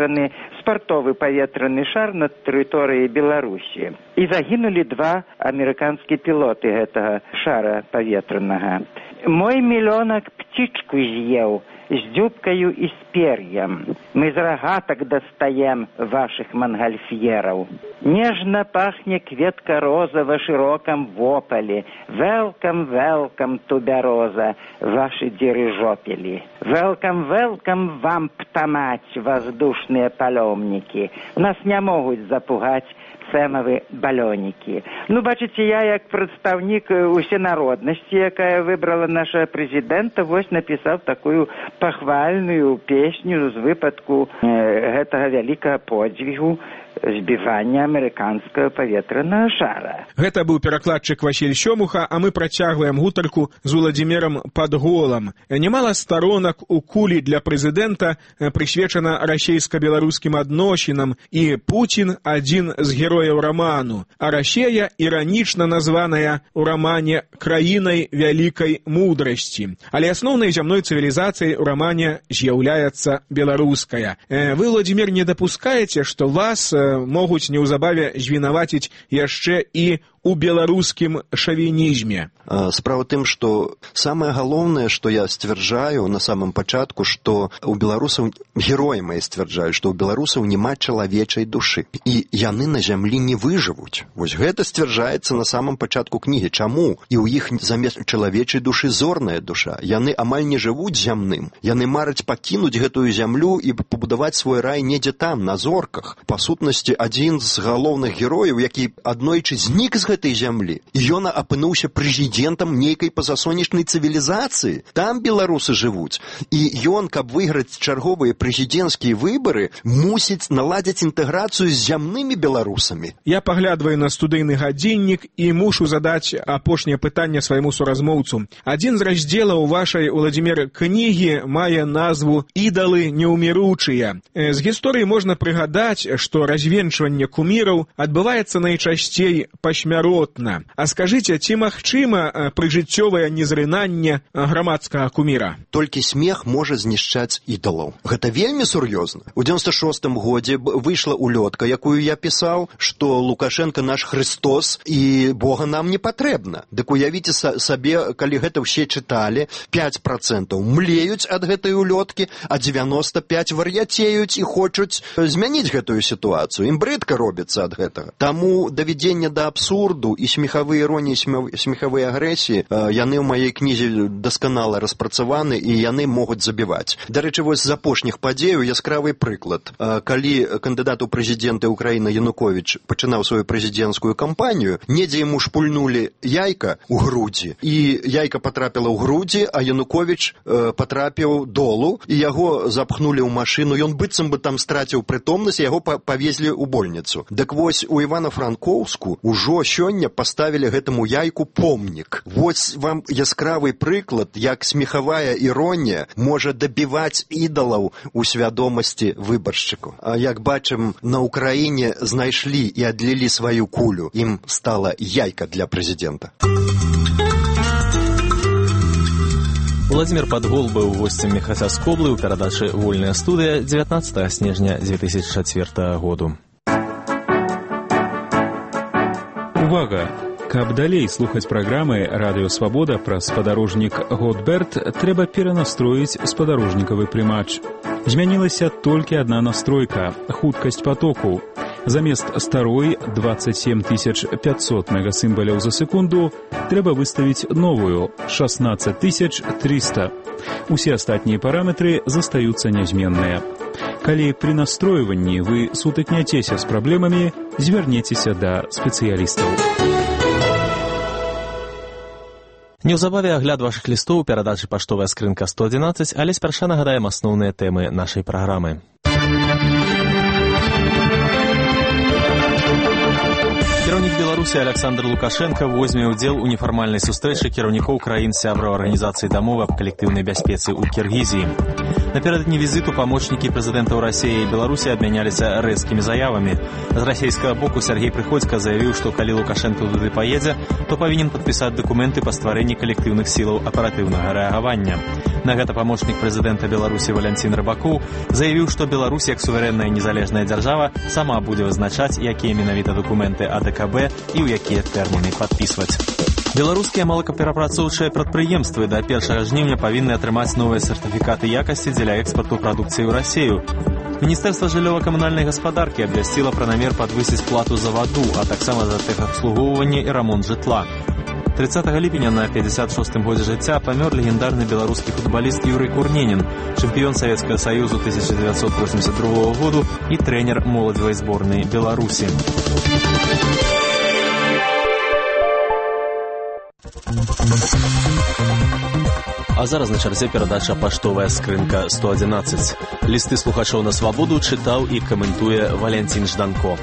спартовы паветраны шар на тэрыторыі Беларусі. І загінулі 2 амерыканскія пілоты гэтага шара паветранага. Мой мільёнак птичку з'еў з дзюбкаю і з пер'ем. Мы з рагатак дастаем вашых мангальфьераў. Нежна пахне кветка роза ва шырокам вопале. Welcome, welcome, тубяроза, ваши дирижопели. Welcome, welcome вам, птамаць, воздушныя палёмнікі. Нас не могуць запугаць сэмавы балёнікі. Бачыце, я як прадстаўнік усенароднасці, якая выбрала нашага прэзідэнта, напісаў такую пахвальную песню з выпадку гэтага вялікага подзвігу збівання амерыканскага паветранага шара. Гэта быў перакладчык Васіль Сёмуха, а мы працягваем гутарку з Уладзімірам Падголам. Нямала старонак у кулі для прэзідэнта прысвечана расейска-беларускім адносінам, і Пуцін — адзін з герояў раману. А Расія іранічна названая ў рамане краінай вялікай мудрасці. Але асноўнай зямной цывілізацыяй у рамане з'яўляецца беларуская. Вы, Уладзімір, не дапускаеце, што вас могуць неўзабаве звінаваціць яшчэ і у беларускім шавінізме? Справа тым, што самае галоўнае, што я сцвярджаю на самым пачатку, што у беларусаў, героі мае сцвярджаюць, што ў беларусаў няма чалавечай душы. І яны на зямлі не выжывуць. Вось гэта сцвярджаецца на самым пачатку кнігі. Чаму? І ў іх замест чалавечай душы зорная душа. Яны амаль не жывуць зямным. Яны мараць пакінуць гэтую зямлю і пабудаваць свой рай недзе там, на зорках. Па сутнасці, адзін з галоўных герояў, які аднойчы знік з гэтай зямлі, і ён апынуўся прэзідэнтам нейкай пазасонечнай цывілізацыі. Там беларусы жывуць. І ён, каб выйграць чарговыя прэзідэнцкія выбары, мусіць наладзіць інтэграцыю з зямнымі беларусамі. Я паглядваю на студыйны гадзіннік і мушу задаць апошняе пытанне свайму суразмоўцу. Адзін з раздзелаў вашай, Уладзімір, кнігі мае назву «Ідалы неўміручыя». З гісторыі можна прыгадаць, што развенчванне куміраў адбываецца найчасцей па смерці смяротна. А скажыце, ці магчыма прыжыццёвае незрынанне грамадскага куміра? Толькі смех можа знішчаць ідалаў. Гэта вельмі сур'ёзна. У 96-м годзе выйшла улётка, якую я пісаў, што Лукашенко наш Христос і Бога нам не патрэбна. Дык уявіце сабе, калі гэта ўсе чыталі, 5% млеюць ад гэтай улёткі, а 95% вар'яцеюць і хочуць змяніць гэтую сітуацыю. Ім брыдка робіцца ад гэтага. Таму давядзенне да абсурду і смехавыя іроніі, смехавыя агрэсіі, яны ў маёй кнізе дасканала распрацаваны і яны могуць забіваць. Дарэчы, вось з апошніх падзеяў яскравы прыклад. Калі кандыдат у прэзідэнты Украіны Януковіч пачынаў сваю прэзідэнцкую кампанію, недзе яму шпульнулі яйка ў грудзі, і яйка патрапіла ў грудзі, а Януковіч патрапіў долу, і яго запхнулі ў машыну, ён быццам бы там страціў прытомнасць, яго павезлі ў больніцу. Дык вось у Івана-Франкоўску ўжо сёння паставілі гэтаму яйку помнік. Вось вам яскравы прыклад, як смехавая іронія можа дабіваць ідалаў у свядомасці выбаршчыкаў. А як бачым, на Украіне знайшлі і адлілі сваю кулю. Ім стала яйка для прэзідэнта. Владимир Падгол быў госцем Міхася Скоблы ў перадачы «Вольная студыя» 19 снежня 2004 году. Увага! Каб далей слухаць праграмы «Радыё Свабода» пра спадарожнік «Готберт», трэба перанастроіць спадарожнікавы прымач. Змянілася толькі адна настройка – хуткасць потоку. Замест старой 27 500 мегасімбаляў за секунду трэба выставіць новую – 16 300. Усе астатнія параметры застаюцца нязменныя. Калі пры настройванні вы сутыкняцеся з праблемамі, звярнецеся да спецыялістаў. Неўзабаве агляд вашых лістоў у перадачы «Паштовая скрынка 111», але спярша нагадаем асноўныя тэмы нашай праграмы. Кіраўнік Беларусі Александр Лукашенко возьме ўдзел у нефармальнай сустрэчы кіраўнікоў краін сябраў Арганізацыі дамовы аб калектыўнай бяспецы ў Кіргізіі. Напярэдадні візіту памочнікі прэзідэнтаў Расіі і Беларусі абмяняліся рэзкімі заявамі. З расійскага боку Сергей Прыходзька заявіў, што калі Лукашенко туды паедзе, то павінен падпісаць дакументы па стварэнні калектыўных сілаў аператыўнага рэагавання. На гэта памочнік прэзідэнта Беларусі Валянцін Рыбакоў заявіў, што Беларусь як суверэнная незалежная дзяржава сама будзе вызначаць, якія менавіта дакументы АДКБ і ў якія тэрміны падпісваць. Беларускія малакаперапрацоўчыя прадпрыемствы да 1 жніўня павінны атрымаць новыя сертыфікаты якасці дзеля экспарту прадукцыі ў Расію. Міністэрства жыллёва-камунальнай гаспадаркі абвясціла пра намер падвысіць плату за ваду, а таксама за тэхабслугоўванне і рамонт жытла. 30 ліпеня на 56-м годзе жыцця памёр легендарны беларускі футбаліст Юрый Курненін, чэмпіён Савецкага Саюзу 1982 году і трэнер моладзевай зборнай Беларусі. А зараз на чарзе перадача «Паштовая скрынка 111». Лісты слухачоў на свабоду чытаў і каментуе Валянцін Жданко.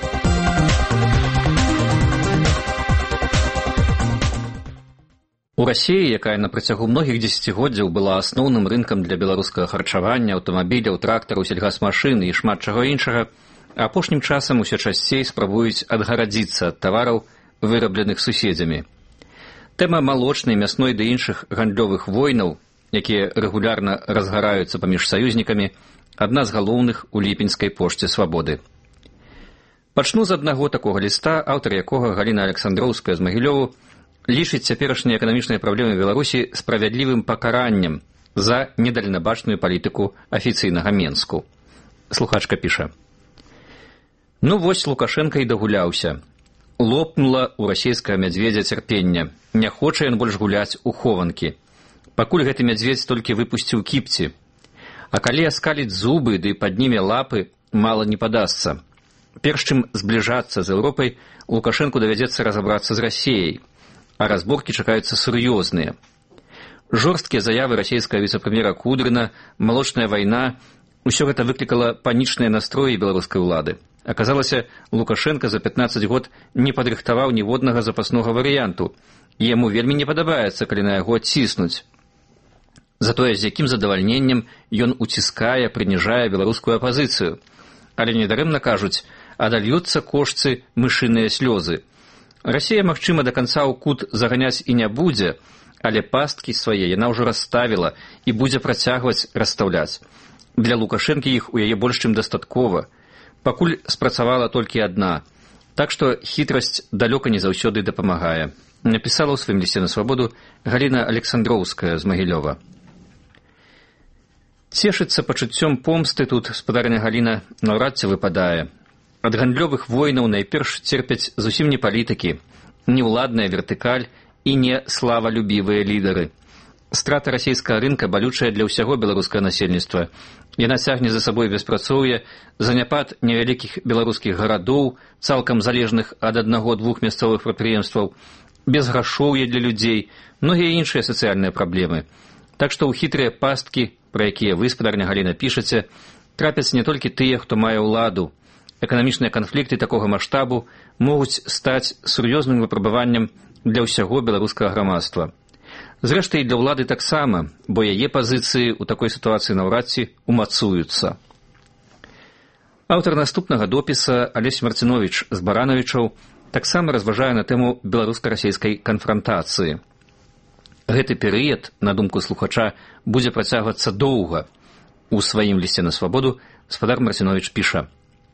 У Расіі, якая на працягу многіх дзесяцігоддзяў была асноўным рынкам для беларускага харчавання, аўтамабіляў, трактараў, сельгасмашын і шмат чаго іншага, апошнім часам усё часцей спрабуюць адгарадзіцца ад тавараў, вырабленых суседзямі. Тэма малочнай, мясной ды іншых гандлёвых войнаў, якія рэгулярна разгараюцца паміж саюзнікамі, адна з галоўных у ліпеньскай пошце свабоды. Пачну з аднаго такога ліста, аўтар якога Галіна Александроўская з Магілёву лічыць цяперашнія эканамічныя праблемы Беларусі справядлівым пакараннем за недальнабачную палітыку афіцыйнага Менску. Слухачка піша: «Ну вось Лукашенко і дагуляўся. Лопнула ў расійскага мядзведзя цярпення. Не хоча ён больш гуляць у хованкі. Пакуль гэты мядзведзь толькі выпусціў кіпці. А калі аскаліць зубы ды падніме лапы, мала не падасца. Перш чым збліжацца з Еўропай, Лукашенку давядзецца разабрацца з Расіяй, а разборкі чакаюцца сур'ёзныя. Жорсткія заявы расійскага віцэ-прэм'ера Кудрына, малочная вайна – усё гэта выклікала панічныя настроі беларускай улады. Аказалася, Лукашенко за 15 год не падрыхтаваў ніводнага запаснога варыянту, і яму вельмі не падабаецца, калі на яго ціснуць. Затое з якім задавальненнем ён уціскае, прыніжае беларускую апазіцыю. Але недарэмна кажуць, адальюцца кошцы мышыныя слёзы. Расія, магчыма, да канца ў кут заганяць і не будзе, але пасткі свае яна ўжо расставіла і будзе працягваць расстаўляць. Для Лукашэнкі іх у яе больш чым дастаткова. Пакуль спрацавала толькі адна. Так што хітрасць далёка не заўсёды дапамагае. Напісала ў сваім лісце на свабоду Галіна Александроўская з Магілёва. Цешыцца пачуццём помсты тут спадарня Галіна наўрад ці выпадае. Ад гандлёвых войнаў найперш церпяць зусім не палітыкі, не ўладная вертыкаль і не славалюбівыя лідары. Страта расійскага рынка балючая для ўсяго беларускага насельніцтва. Яна цягне за сабой беспрацоўе, заняпад невялікіх беларускіх гарадоў, цалкам залежных ад аднаго-двух мясцовых прадпрыемстваў, безграшоўе для людзей, многія іншыя сацыяльныя праблемы. Так што ў хітрыя пасткі, пра якія вы, спадарня Галіна, пішаце, трапяць не толькі тыя, хто мае ўладу. Эканамічныя канфлікты такога маштабу могуць стаць сур'ёзным выпрабаваннем для ўсяго беларускага грамадства. Зрэшты, і для ўлады таксама, бо яе пазіцыі ў такой сітуацыі наўрад ці умацуюцца. Аўтар наступнага допіса Алесь Марціновіч з Баранавічаў таксама разважае на тэму беларуска-расійскай канфрантацыі. Гэты перыяд, на думку слухача, будзе працягвацца доўга. У сваім лісце на свабоду спадар Марціновіч піша: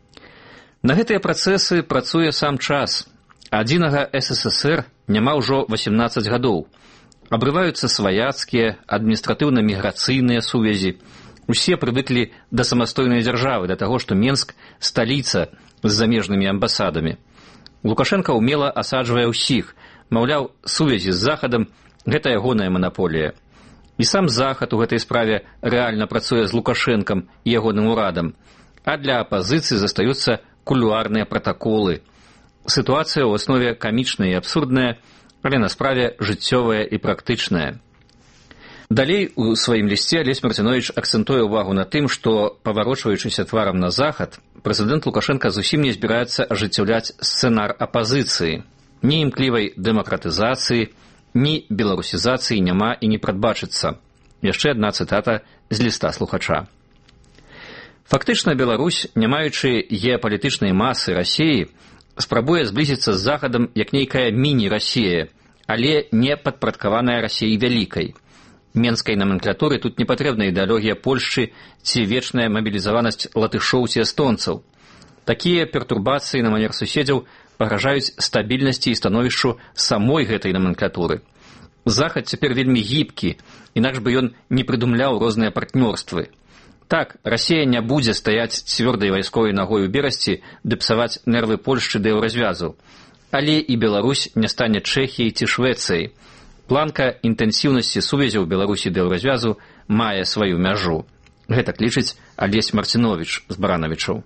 «На гэтыя працэсы працуе сам час. Адзінага СССР няма ўжо 18 гадоў. Абрываюцца сваяцкія, адміністратыўна-міграцыйныя сувязі. Усе прывыклі да самастойнай дзяржавы, да таго, што Менск – сталіца з замежнымі амбасадамі. Лукашенка ўмела асаджвае ўсіх, маўляў, сувязі з Захадам – гэта ягоная манаполія. І сам Захад у гэтай справе рэальна працуе з Лукашэнкам і ягоным урадам, а для апазіцыі застаюцца кулуарныя пратаколы. Сітуацыя ў аснове камічная і абсурдная, але на справе жыццёвая і практычная». Далей у сваім лісце Алесь Марціновіч акцэнтуе ўвагу на тым, што, паварочваючыся тварам на захад, прэзідэнт Лукашенка зусім не збіраецца ажыццяўляць сцэнар апазіцыі. Ні імклівай дэмакратызацыі, ні беларусізацыі няма і не прадбачыцца. Яшчэ адна цытата з ліста слухача. Фактычна Беларусь, не маючы геапалітычнай масы Расіі, спрабуе зблізіцца з Захадам як нейкая міні-Расія, але не падпарадкаваная Расіяй вялікай. Менскай номенклатуры тут не патрэбна ідэалогія Польшчы ці вечная мабілізаванасць латышоў ці эстонцаў. Такія пертурбацыі на манер суседзяў пагражаюць стабільнасці і становішчу самой гэтай номенклатуры. Захад цяпер вельмі гібкі, інакш бы ён не прыдумляў розныя партнёрствы. Так, Расія не будзе стаяць цвёрдай вайсковай нагой у берасці ды псаваць нервы Польшчы да еўразвязу. Але і Беларусь не стане Чэхіяй ці Швецыяй. Планка інтэнсіўнасці сувязяў Беларусі да еўразвязу мае сваю мяжу. Гэтак лічыць Алесь Марціновіч з Баранавічаў.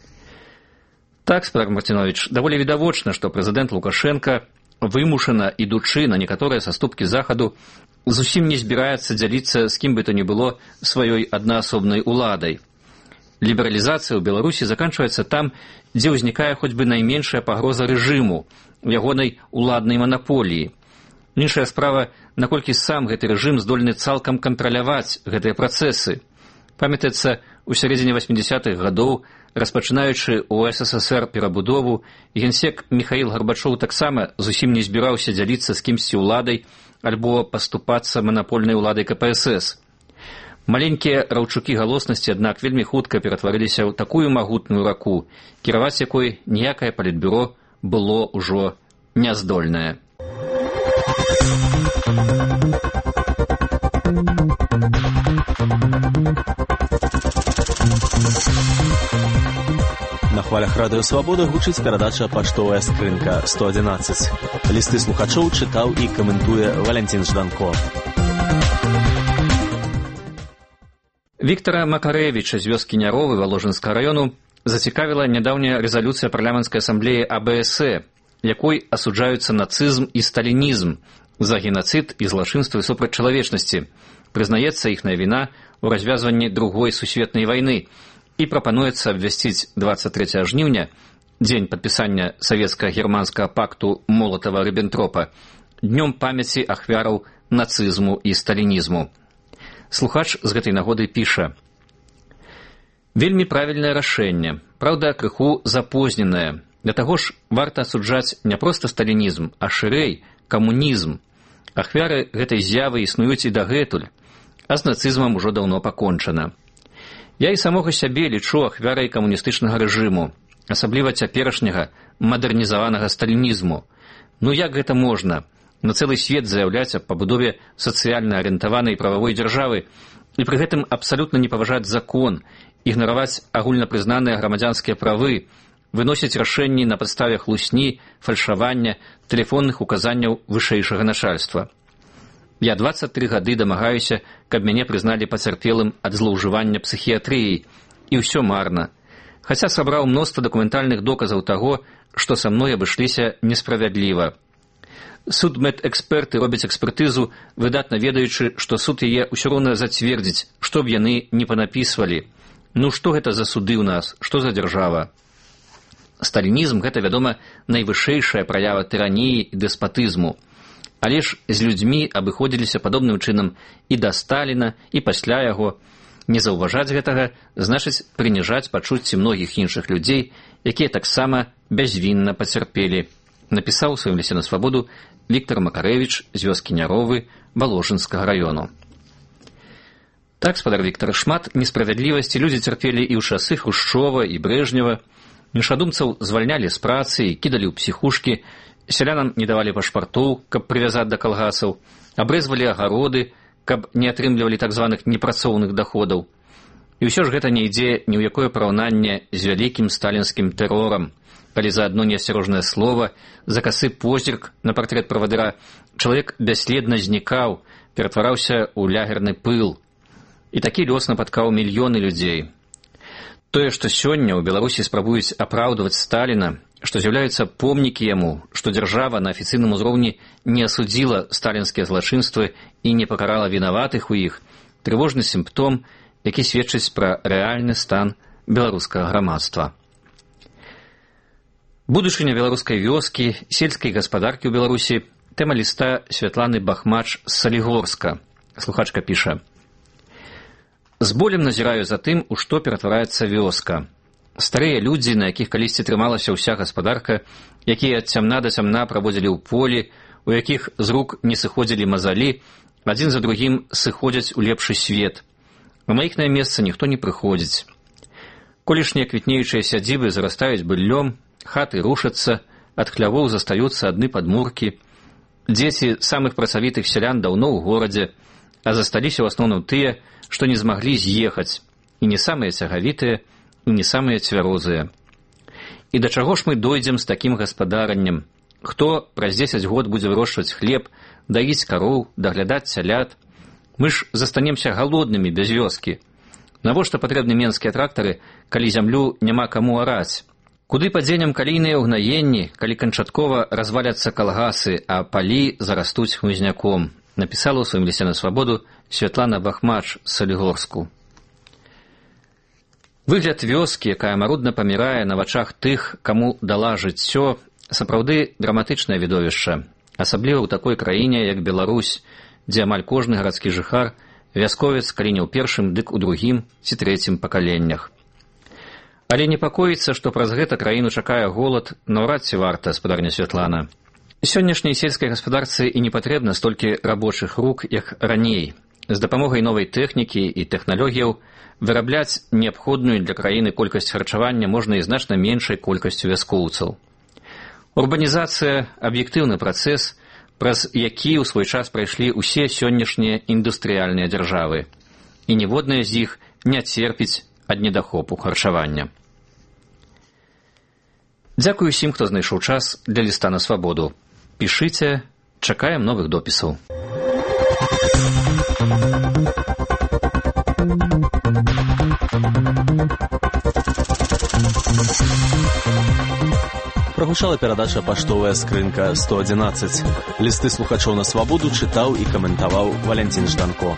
Так, спадар Марціновіч, даволі відавочна, што прэзідэнт Лукашенка, вымушана ідучы на некаторыя саступкі Захаду, зусім не збіраецца дзяліцца з кім бы то ні было сваёй аднаасобнай уладай. Лібералізацыя ў Беларусі заканчваецца там, дзе ўзнікае хоць бы найменшая пагроза рэжыму, ягонай уладнай манаполіі. Іншая справа, наколькі сам гэты рэжым здольны цалкам кантраляваць гэтыя працэсы. Памятаецца, у сярэдзіне 80-х гадоў, распачынаючы ў СССР перабудову, генсек Міхаіл Гарбачоў таксама зусім не збіраўся дзяліцца з кімсьці ўладай альбо паступацца манапольнай уладай КПСС. Маленькія раўчукі галоснасці, аднак, вельмі хутка ператварыліся ў такую магутную раку, кіраваць якой ніякае палітбюро было ўжо няздольнае. На хвалях радыё Свабода гучыць перадача «Паштовая скрынка 111». Лісты слухачоў чытаў і каментуе Валянцін Жданко. Віктара Макарэвіча з вёскі Няровы Валожынскага раёну зацікавіла нядаўняя рэзалюцыя парламенцкай асамблеі АБСЭ, якой асуджаюцца нацызм і сталінізм за генацыд і злачынствы супраць чалавечнасці. Прызнаецца іхная віна ў развязванні Другой сусветнай вайны і прапануецца абвясціць 23 жніўня, дзень падпісання савецка-германскага пакту Молатава-Ріббентропа, днём памяці ахвяраў нацызму і сталінізму. Слухач з гэтай нагоды піша: «Вельмі правільнае рашэнне, праўда, крыху запозненае. Да таго ж варта асуджаць не проста сталінізм, а шырэй камунізм. Ахвяры гэтай з'явы існуюць і дагэтуль, а з нацызмам ужо даўно пакончана. Я і самога сябе лічу ахвярай камуністычнага рэжыму, асабліва цяперашняга мадэрнізаванага сталінізму. Ну як гэта можна? На цэлы свет заяўляць аб пабудове сацыяльна арыентаванай прававой дзяржавы і пры гэтым абсалютна не паважаць закон, ігнараваць агульнапрызнаныя грамадзянскія правы, выносіць рашэнні на падставе хлусні, фальшавання, тэлефонных указанняў вышэйшага начальства. Я 23 гады дамагаюся, каб мяне прызналі пацярпелым ад злоўжывання псіхіятрыяй, і ўсё марна. Хаця сабраў мноства дакументальных доказаў таго, што са мной абышліся несправядліва. Судмедэксперты робяць экспертызу, выдатна ведаючы, што суд яе ўсё роўна зацвердзіць, што б яны не панапісвалі. Ну што гэта за суды ў нас, што за дзяржава? Сталінізм – гэта, вядома, найвышэйшая праява тыраніі і дэспатызму. Але ж з людзьмі абыходзіліся падобным чынам і да Сталіна, і пасля яго. Не заўважаць гэтага значыць прыніжаць пачуцці многіх іншых людзей, якія таксама бязвінна пацярпелі. Напісаў у сваім лісце на свабоду Віктор Макарэвіч з вёскі Няровы Валожынскага раёну. Так, спадар Віктар, шмат несправядлівасці людзі цярпелі і ў часы Хрушчова і Брэжнева. Іншадумцаў звальнялі з працы і кідалі ў псіхушкі, сялянам не давалі пашпартоў, каб прывязаць да калгасаў, абрэзвалі агароды, каб не атрымлівалі так званых непрацоўных даходаў. І ўсё ж гэта не ідзе ні ў якое параўнанне з вялікім сталінскім тэрорам, калі за адно неасцярожнае слова, за касы позірк на партрэт правадыра чалавек бясследна знікаў, ператвараўся ў лягерны пыл. І такі лёс напаткаў мільёны людзей. Тое, што сёння ў Беларусі спрабуюць апраўдваць Сталіна, што з'яўляюцца помнікі яму, што дзяржава на афіцыйным узроўні не асудзіла сталінскія злачынствы і не пакарала вінаватых у іх, трывожны сімптом, які сведчыць пра рэальны стан беларускага грамадства. Будучыня беларускай вёскі, сельскай гаспадаркі ў Беларусі, тэма ліста Святланы Бахмач з Салігорска. Слухачка піша: «З болем назіраю за тым, у што ператвараецца вёска. Старыя людзі, на якіх калісьці трымалася ўся гаспадарка, якія ад цямна да цямна праводзілі ў полі, у якіх з рук не сыходзілі мазалі, адзін за другім сыходзяць у лепшы свет. На іх месца ніхто не прыходзіць. Колішнія квітнеючыя сядзібы зарастаюць быллём, хаты рушацца, ад хлявоў застаюцца адны падмуркі. Дзеці самых працавітых сялян даўно ў горадзе, а засталіся ў асноўным тыя, што не змаглі з'ехаць, і не самыя цягавітыя, і не самыя цвярозыя. І да чаго ж мы дойдзем з такім гаспадараннем? Хто праз 10 год будзе вырошчваць хлеб, даіць кароў, даглядаць цялят? Мы ж застанемся галоднымі без вёскі. Навошта патрэбны менскія трактары, калі зямлю няма каму араць? Куды падзенем калійныя ўгнаенні, калі канчаткова разваляцца калгасы, а палі зарастуць хмызняком? Напісала ў сваім лісце на свабоду Святлана Бахмач з Салігорску. Выгляд вёскі, якая марудна памірае на вачах тых, каму дала жыццё, сапраўды драматычнае відовішча, асабліва ў такой краіне, як Беларусь, дзе амаль кожны гарадскі жыхар вясковец, калі не ў першым, дык у другім ці трэцім пакаленнях. Але непакоіцца, што праз гэта краіну чакае голад, наўрад ці варта, спадарня Святлана. Сённяшняй сельскай гаспадарцы і не патрэбна столькі рабочых рук, як раней. З дапамогай новай тэхнікі і тэхналогіяў вырабляць неабходную для краіны колькасць харчавання можна і значна меншай колькасцю вяскоўцаў. Урбанізацыя – аб'ектыўны працэс, праз які ў свой час прайшлі ўсе сённяшнія індустрыяльныя дзяржавы. І ніводная з іх не церпіць ад недахопу харчавання. Дзякую усім, хто знайшоў час для ліста на свабоду. Пішыце, чакаем новых допісаў. Прагучала перадача «Паштовая скрынка 111». Лісты слухачоў на свабоду чытаў і каментаваў Валянцін Жданко.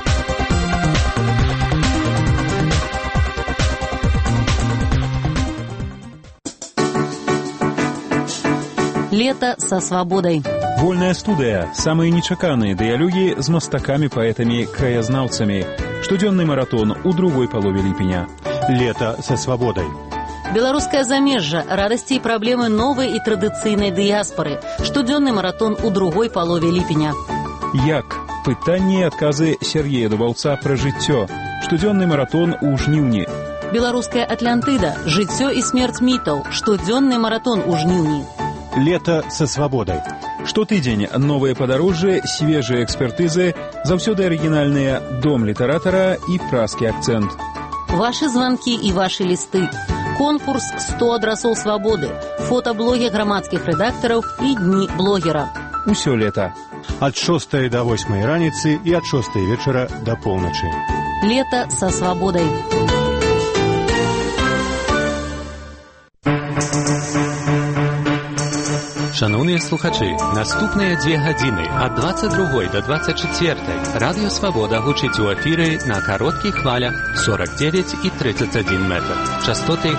Лето со свободой. Вольная студыя. Самыя нечаканыя дыялогі з мастакамі, паэтамі, краязнаўцамі. Штодзённы маратон у другой палове ліпеня. Лето со свободой. Беларускае замежжа, радасці і праблемы новай і традыцыйнай дыяспары. Штодзённы маратон у другой палове ліпеня. Як? Пытанні і адказы Сергея Дубаўца пра жыццё. Штодзённы маратон у жніўні. Беларуская Атлантыда. Жыццё і смерць мітаў. Штодзённы маратон у жніўні. Лето со свободой. Штотыдзень новыя падарожжы, свежыя экспертызы, заўсёды арыгінальныя дом літаратара і празкі акцэнт. Вашы званкі і вашы лісты. Конкурс 100 адрасоў свабоды. Фотаблогі грамадскіх рэдактараў і дні блогера. Усё лета. Ад 6 до 8 раніцы і ад 6 вечара до поўначы. Лето со свободой. Шановні слухачі, наступныя 2 гадзіны ад 22 до 24 Радыё Свабода гучыць у эфіры на кароткіх хвалях 49 і 31 метр. Частоты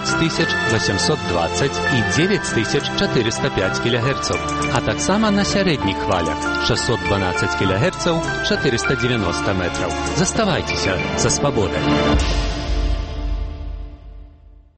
5820 і 9405 кГц, а таксама на сярэдніх хвалях 612 кГц 490 метраў. Заставайцеся са Свабодай.